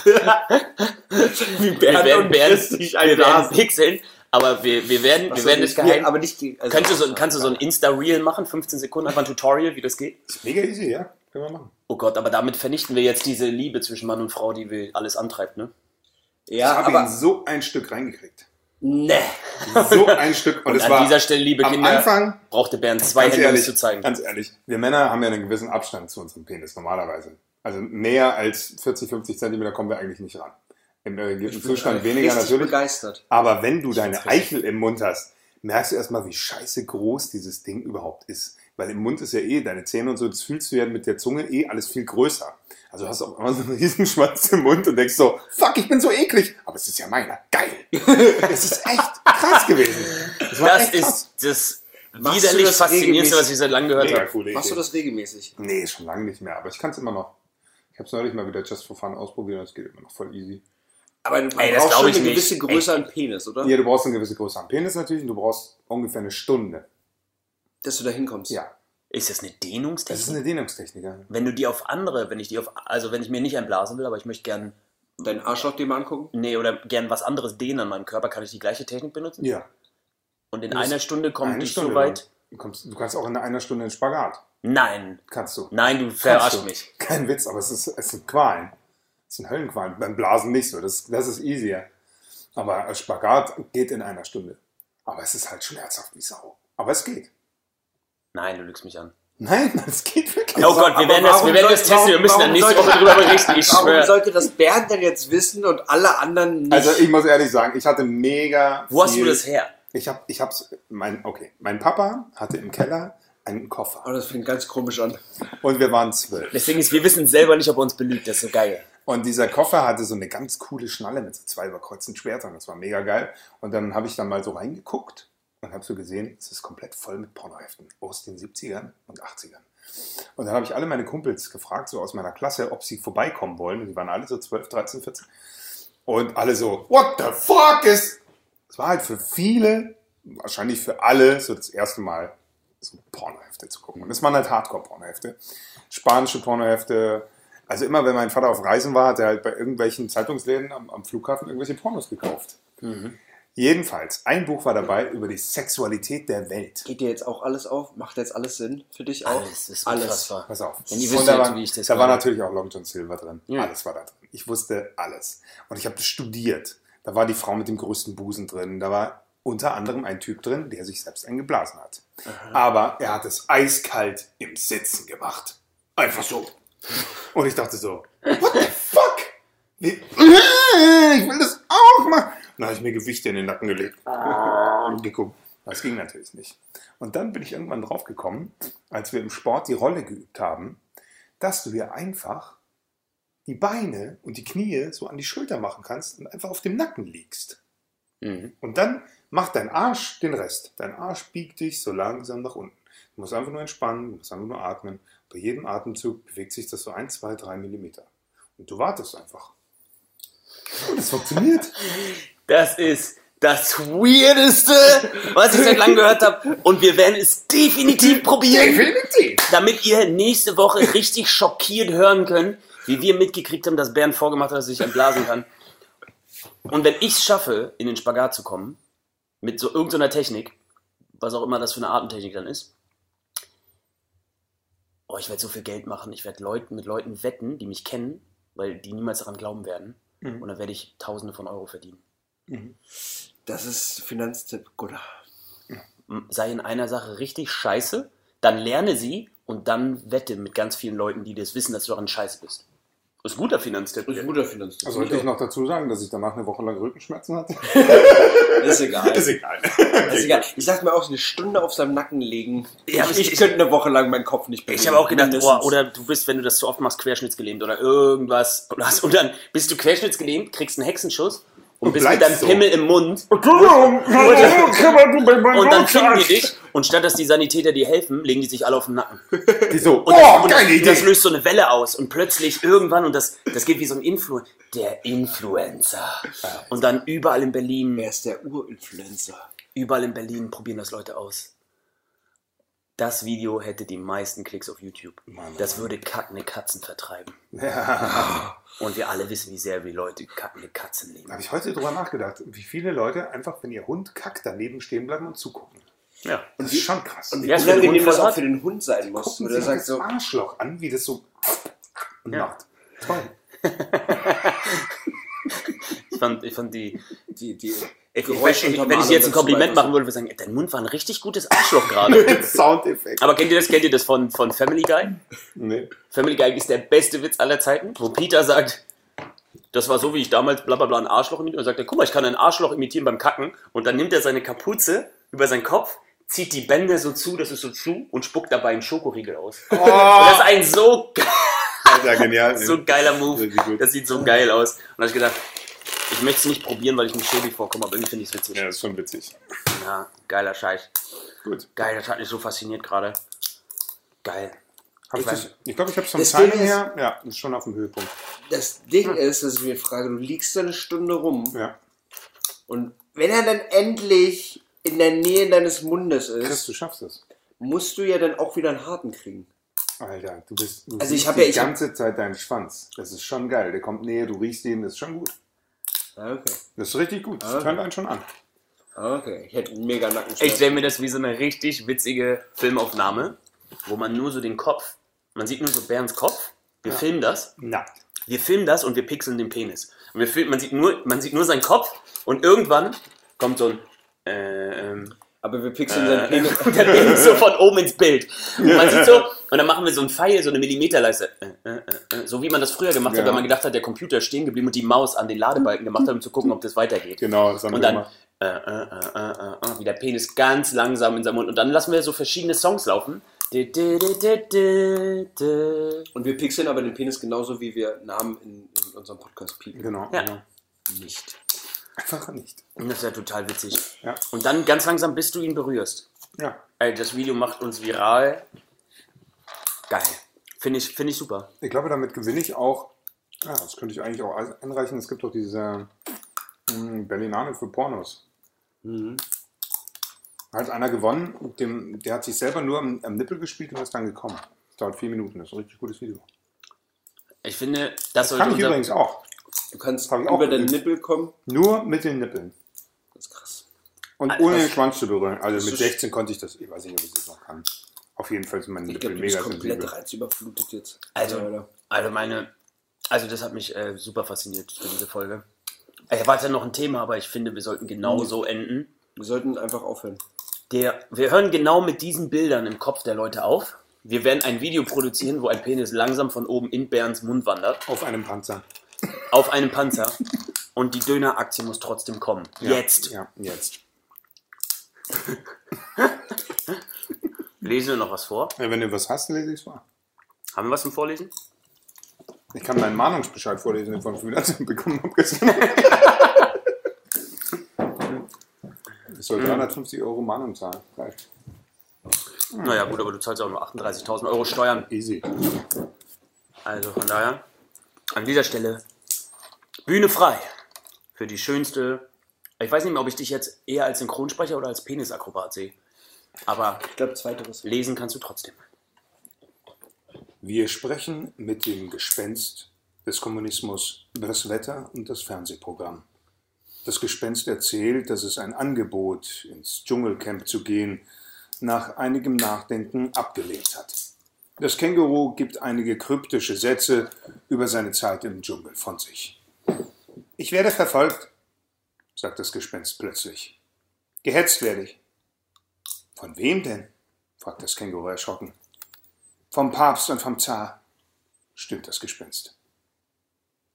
Wie wir werden sich einen blasen. pixeln, aber wir werden das geheim. Aber nicht, also Kannst du so ein Insta-Reel machen, 15 Sekunden, einfach ein Tutorial, wie das geht? Ist mega easy, ja? Können wir machen. Oh Gott, aber damit vernichten wir jetzt diese Liebe zwischen Mann und Frau, die wir alles antreibt, ne? Ja, ich habe aber ihn so ein Stück reingekriegt. Ne. So ein Stück. Und es an war dieser Stelle, liebe am Kinder, Anfang, brauchte Bernd 2 Hände, um es zu zeigen. Ganz ehrlich, wir Männer haben ja einen gewissen Abstand zu unserem Penis normalerweise. Also näher als 40, 50 Zentimeter kommen wir eigentlich nicht ran. Im ergebten Zustand weniger natürlich. Begeistert. Aber wenn du deine Eichel im Mund hast, merkst du erstmal, wie scheiße groß dieses Ding überhaupt ist. Weil im Mund ist ja deine Zähne und so, das fühlst du ja mit der Zunge alles viel größer. Also hast du auch immer so einen riesen Schwanz im Mund und denkst so, fuck, ich bin so eklig. Aber es ist ja meiner. Geil. Es ist echt krass gewesen. Das ist das widerlich Faszinierendste, was ich seit langem gehört habe. Cool, Machst du das regelmäßig? Nee, schon lange nicht mehr. Aber ich kann es immer noch. Ich habe es neulich mal wieder just for fun ausprobiert und es geht immer noch voll easy. Aber du das brauchst schon ich eine nicht. gewisse Größe an Penis, oder? Ja, du brauchst eine gewisse Größe am Penis natürlich und du brauchst ungefähr eine Stunde. Dass du da hinkommst. Ja. Ist das eine Das ist Dehnungstechnik? eine Dehnungstechnik. Ja. Wenn du die auf andere, wenn ich mir nicht einblasen will, aber ich möchte gern, Deinen Arschloch dir mal angucken? nee, oder gern was anderes dehnen an meinem Körper, kann ich die gleiche Technik benutzen? Ja. Und in einer Stunde kommt Eine ich Stunde so weit? lang. Du kannst auch in einer Stunde in Spagat. Nein. Kannst du. Nein, du Kannst verarschst du. mich. Kein Witz, aber es sind Qualen. Es sind Höllenqualen. Beim Blasen nicht so. Das ist easier. Aber Spagat geht in einer Stunde. Aber es ist halt schmerzhaft wie Sau. Aber es geht. Nein, du lügst mich an. Nein, es geht wirklich. Oh Gott, wir werden das testen, wir müssen dann nächste Woche drüber berichten, ich Warum schwöre. sollte das Bernd denn jetzt wissen und alle anderen nicht? Also ich muss ehrlich sagen, ich hatte mega Wo hast viel, du das her? Mein Papa hatte im Keller einen Koffer. Oh, das fängt ganz komisch an. Und wir waren 12. Das Ding ist, wir wissen selber nicht, ob er uns belügt, das ist so geil. Und dieser Koffer hatte so eine ganz coole Schnalle mit so 2 überkreuzten Schwertern. Das war mega geil. Und dann habe ich dann mal so reingeguckt und habe so gesehen, es ist komplett voll mit Pornoheften aus den 70ern und 80ern. Und dann habe ich alle meine Kumpels gefragt, so aus meiner Klasse, ob sie vorbeikommen wollen. Und die waren alle so 12, 13, 14. Und alle so, what the fuck ist... Es war halt für viele, wahrscheinlich für alle, so das erste Mal so Pornohefte zu gucken. Und es waren halt Hardcore-Pornohefte. Spanische Pornohefte. Also immer, wenn mein Vater auf Reisen war, hat er halt bei irgendwelchen Zeitungsläden am Flughafen irgendwelche Pornos gekauft. Mhm. Jedenfalls, ein Buch war dabei über die Sexualität der Welt. Geht dir jetzt auch alles auf? Macht jetzt alles Sinn für dich auch? Alles ist Alles. unfassbar. Pass auf. Wenn ihr Und wüsstet, wie ich das da war mache. natürlich auch Long John Silver drin. Ja. Alles war da drin. Ich wusste alles. Und ich habe das studiert. Da war die Frau mit dem größten Busen drin. Da war unter anderem ein Typ drin, der sich selbst eingeblasen hat. Aha. Aber er hat es eiskalt im Sitzen gemacht. Einfach so. Und ich dachte so, what the fuck? Ich will das auch machen. Dann habe ich mir Gewichte in den Nacken gelegt. Und geguckt. Das ging natürlich nicht. Und dann bin ich irgendwann drauf gekommen, als wir im Sport die Rolle geübt haben, dass du dir einfach die Beine und die Knie so an die Schulter machen kannst und einfach auf dem Nacken liegst. Mhm. Und dann macht dein Arsch den Rest. Dein Arsch biegt dich so langsam nach unten. Du musst einfach nur entspannen, du musst einfach nur atmen. Bei jedem Atemzug bewegt sich das so 1, 2, 3 Millimeter. Und du wartest einfach. Und es funktioniert. Das ist das Weirdeste, was ich seit langem gehört habe. Und wir werden es definitiv probieren. Definitiv. Damit ihr nächste Woche richtig schockiert hören könnt, wie wir mitgekriegt haben, dass Bernd vorgemacht hat, dass er sich entblasen kann. Und wenn ich es schaffe, in den Spagat zu kommen, mit so irgendeiner Technik, was auch immer das für eine Atemtechnik dann ist, oh, ich werde so viel Geld machen, ich werde mit Leuten wetten, die mich kennen, weil die niemals daran glauben werden. Und dann werde ich Tausende von Euro verdienen. Das ist Finanztipp, Gutter. Sei in einer Sache richtig scheiße, dann lerne sie und dann wette mit ganz vielen Leuten, die das wissen, dass du daran scheiße bist. Das ist ein guter Finanztipp. Also sollte ich noch dazu sagen, dass ich danach eine Woche lang Rückenschmerzen hatte? Ist egal. Ist egal. Ist egal. Ich sag mir auch, eine Stunde auf seinem Nacken legen. Ja, ich könnte eine Woche lang meinen Kopf nicht bewegen. Ich habe auch gedacht, oder du bist, wenn du das zu oft machst, querschnittsgelähmt oder irgendwas. Und dann bist du querschnittsgelähmt, kriegst einen Hexenschuss und bist mit deinem Pimmel im Mund. Und dann finden die dich. Und statt dass die Sanitäter dir helfen, legen die sich alle auf den Nacken. Die so, geile Idee. Das löst so eine Welle aus. Und plötzlich irgendwann, und das geht wie so ein der Influencer. Und dann überall in Berlin. Wer ist der Urinfluencer? Überall in Berlin probieren das Leute aus. Das Video hätte die meisten Klicks auf YouTube. Das würde kackende Katzen vertreiben. Ja. Und wir alle wissen, wie sehr wir Leute kackende Katzen lieben. Da habe ich heute drüber nachgedacht, wie viele Leute einfach, wenn ihr Hund kackt, daneben stehen bleiben und zugucken. Ja. Das ist schon krass. Und wie Ja, unangenehm das auch für den Hund sein muss. Gucken Oder Sie sagt das so, Arschloch an, wie das so macht. Toll. Ich fand die Geräuschuntermalung wenn ich jetzt ein Kompliment dazu machen würde, würde ich sagen, dein Mund war ein richtig gutes Arschloch gerade. Soundeffekt. Aber kennt ihr das von Family Guy? Nee. Family Guy ist der beste Witz aller Zeiten, wo Peter sagt, das war so, wie ich damals blablabla ein Arschloch imitiert. Und dann sagt er, guck mal, ich kann ein Arschloch imitieren beim Kacken. Und dann nimmt er seine Kapuze über seinen Kopf, zieht die Bänder so zu, das ist so zu, und spuckt dabei einen Schokoriegel aus. Und das ist ein so genial. so geiler Move. Gut. Das sieht so geil aus. Und da habe ich gedacht, ich möchte es nicht probieren, weil ich mir schäbig vorkomme, aber irgendwie finde ich es witzig. Ja, das ist schon witzig. Ja, geiler Scheiß. Gut. Geil, das hat mich so fasziniert gerade. Geil. Ich glaube, ich habe es vom Das Timing Ding ist- her, ja, ist schon auf dem Höhepunkt. das Ding ist, dass ich mir frage, du liegst da eine Stunde rum Ja. und wenn er dann endlich in der Nähe deines Mundes Chris, ist, du schaffst es. musst du ja dann auch wieder einen harten kriegen. Alter, du Also siehst ich hab die ja- ich hab- ganze Zeit deinen Schwanz. Das ist schon geil. Der kommt näher, du riechst ihn, das ist schon gut. Okay. Das ist richtig gut. Das tönt einen schon an. Okay. Ich hätte mega Ich Nackenschmerzen. stelle mir das wie so eine richtig witzige Filmaufnahme, wo man nur so den Kopf, man sieht nur so Bernds Kopf, wir filmen das, Nackt. und wir pixeln den Penis. Und man sieht nur seinen Kopf und irgendwann kommt so ein Aber wir pixeln seinen Penis. und der Penis so von oben ins Bild. Und man sieht so, und dann machen wir so einen Pfeil, so eine Millimeterleiste. So wie man das früher gemacht hat, wenn man gedacht hat, der Computer ist stehen geblieben und die Maus an den Ladebalken gemacht hat, um zu gucken, ob das weitergeht. Genau, das haben Und wir dann gemacht. wie der Penis ganz langsam in seinem Mund. Und dann lassen wir so verschiedene Songs laufen. Und wir pixeln aber den Penis genauso, wie wir Namen in unserem Podcast piepen. Genau. Ja. genau. Nicht. Einfach nicht. Und das ist ja total witzig. Ja. Und dann ganz langsam, bis du ihn berührst. Ja. Ey, das Video macht uns viral. Geil. Finde ich super. Ich glaube, damit gewinne ich auch, ja, das könnte ich eigentlich auch einreichen, es gibt doch diese Berlinale für Pornos. Hat einer gewonnen, der hat sich selber nur am Nippel gespielt und ist dann gekommen. Das dauert 4 Minuten, das ist ein richtig gutes Video. Ich finde, das sollte Kann ich übrigens auch. Du kannst Hab ich auch über den geübt. Nippel kommen. Nur mit den Nippeln. Das ist krass. Und Also ohne das- den Schwanz zu berühren. Also Das mit ist- 16 konnte ich das, ich weiß nicht, ob ich das noch kann. Auf jeden Fall sind meine Ich Nippel glaube, du bist mega komplett sensibel. reizüberflutet jetzt. Also das hat mich super fasziniert für diese Folge. Ich war jetzt ja noch ein Thema, aber ich finde, wir sollten genau so enden. Wir sollten einfach aufhören. Wir hören genau mit diesen Bildern im Kopf der Leute auf. Wir werden ein Video produzieren, wo ein Penis langsam von oben in Bernds Mund wandert, Auf einem Panzer. auf einem Panzer. Und die Döneraktie muss trotzdem kommen. Ja, Jetzt. Ja, jetzt. Lesen wir noch was vor? Ja, wenn du was hast, lese ich es vor. Haben wir was zum Vorlesen? Ich kann meinen Mahnungsbescheid vorlesen, den ich vom Finanzamt bekommen habe gestern. Ich soll 350 € Mahnung zahlen. Reicht. Naja, gut, aber du zahlst auch nur 38.000 € Steuern. Easy. Also von daher, an dieser Stelle, Bühne frei für die schönste. Ich weiß nicht mehr, ob ich dich jetzt eher als Synchronsprecher oder als Penisakrobat sehe. Aber Ich glaube, zweiteres. lesen kannst du trotzdem. Wir sprechen mit dem Gespenst des Kommunismus über das Wetter und das Fernsehprogramm. Das Gespenst erzählt, dass es ein Angebot, ins Dschungelcamp zu gehen, nach einigem Nachdenken abgelehnt hat. Das Känguru gibt einige kryptische Sätze über seine Zeit im Dschungel von sich. Ich werde verfolgt, sagt das Gespenst plötzlich. Gehetzt werde ich. Von wem denn? Fragt das Känguru erschrocken. Vom Papst und vom Zar, stimmt das Gespenst.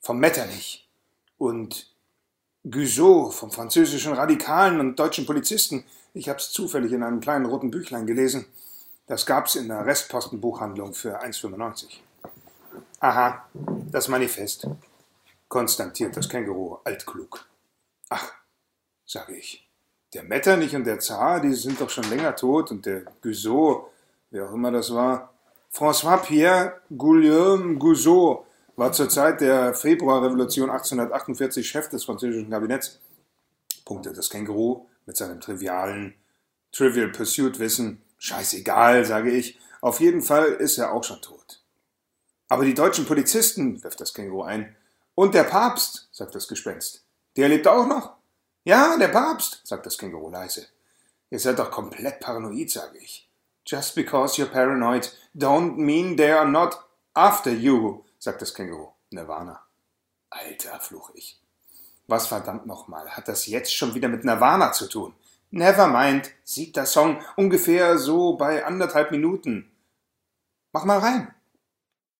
vom Metternich und Guizot vom französischen Radikalen und deutschen Polizisten. Ich habe es zufällig in einem kleinen roten Büchlein gelesen. Das gab's in der Restpostenbuchhandlung für 1,95. Aha, das Manifest, konstatiert das Känguru altklug. Ach, sage ich, der Metternich und der Zar, die sind doch schon länger tot, und der Guizot, wer auch immer das war, François-Pierre Guillaume Guizot, war zur Zeit der Februarrevolution 1848 Chef des französischen Kabinetts. Punktet das Känguru mit seinem Trivial Pursuit-Wissen. Scheißegal, sage ich. Auf jeden Fall ist er auch schon tot. Aber die deutschen Polizisten, wirft das Känguru ein. Und der Papst, sagt das Gespenst. Der lebt auch noch? Ja, der Papst, sagt das Känguru leise. Ihr seid doch komplett paranoid, sage ich. Just because you're paranoid don't mean they are not after you, sagt das Känguru. Nirvana. Alter, fluch ich. Was verdammt nochmal hat das jetzt schon wieder mit Nirvana zu tun? Nevermind, 7. Song, ungefähr so bei 1,5 Minuten. Mach mal rein.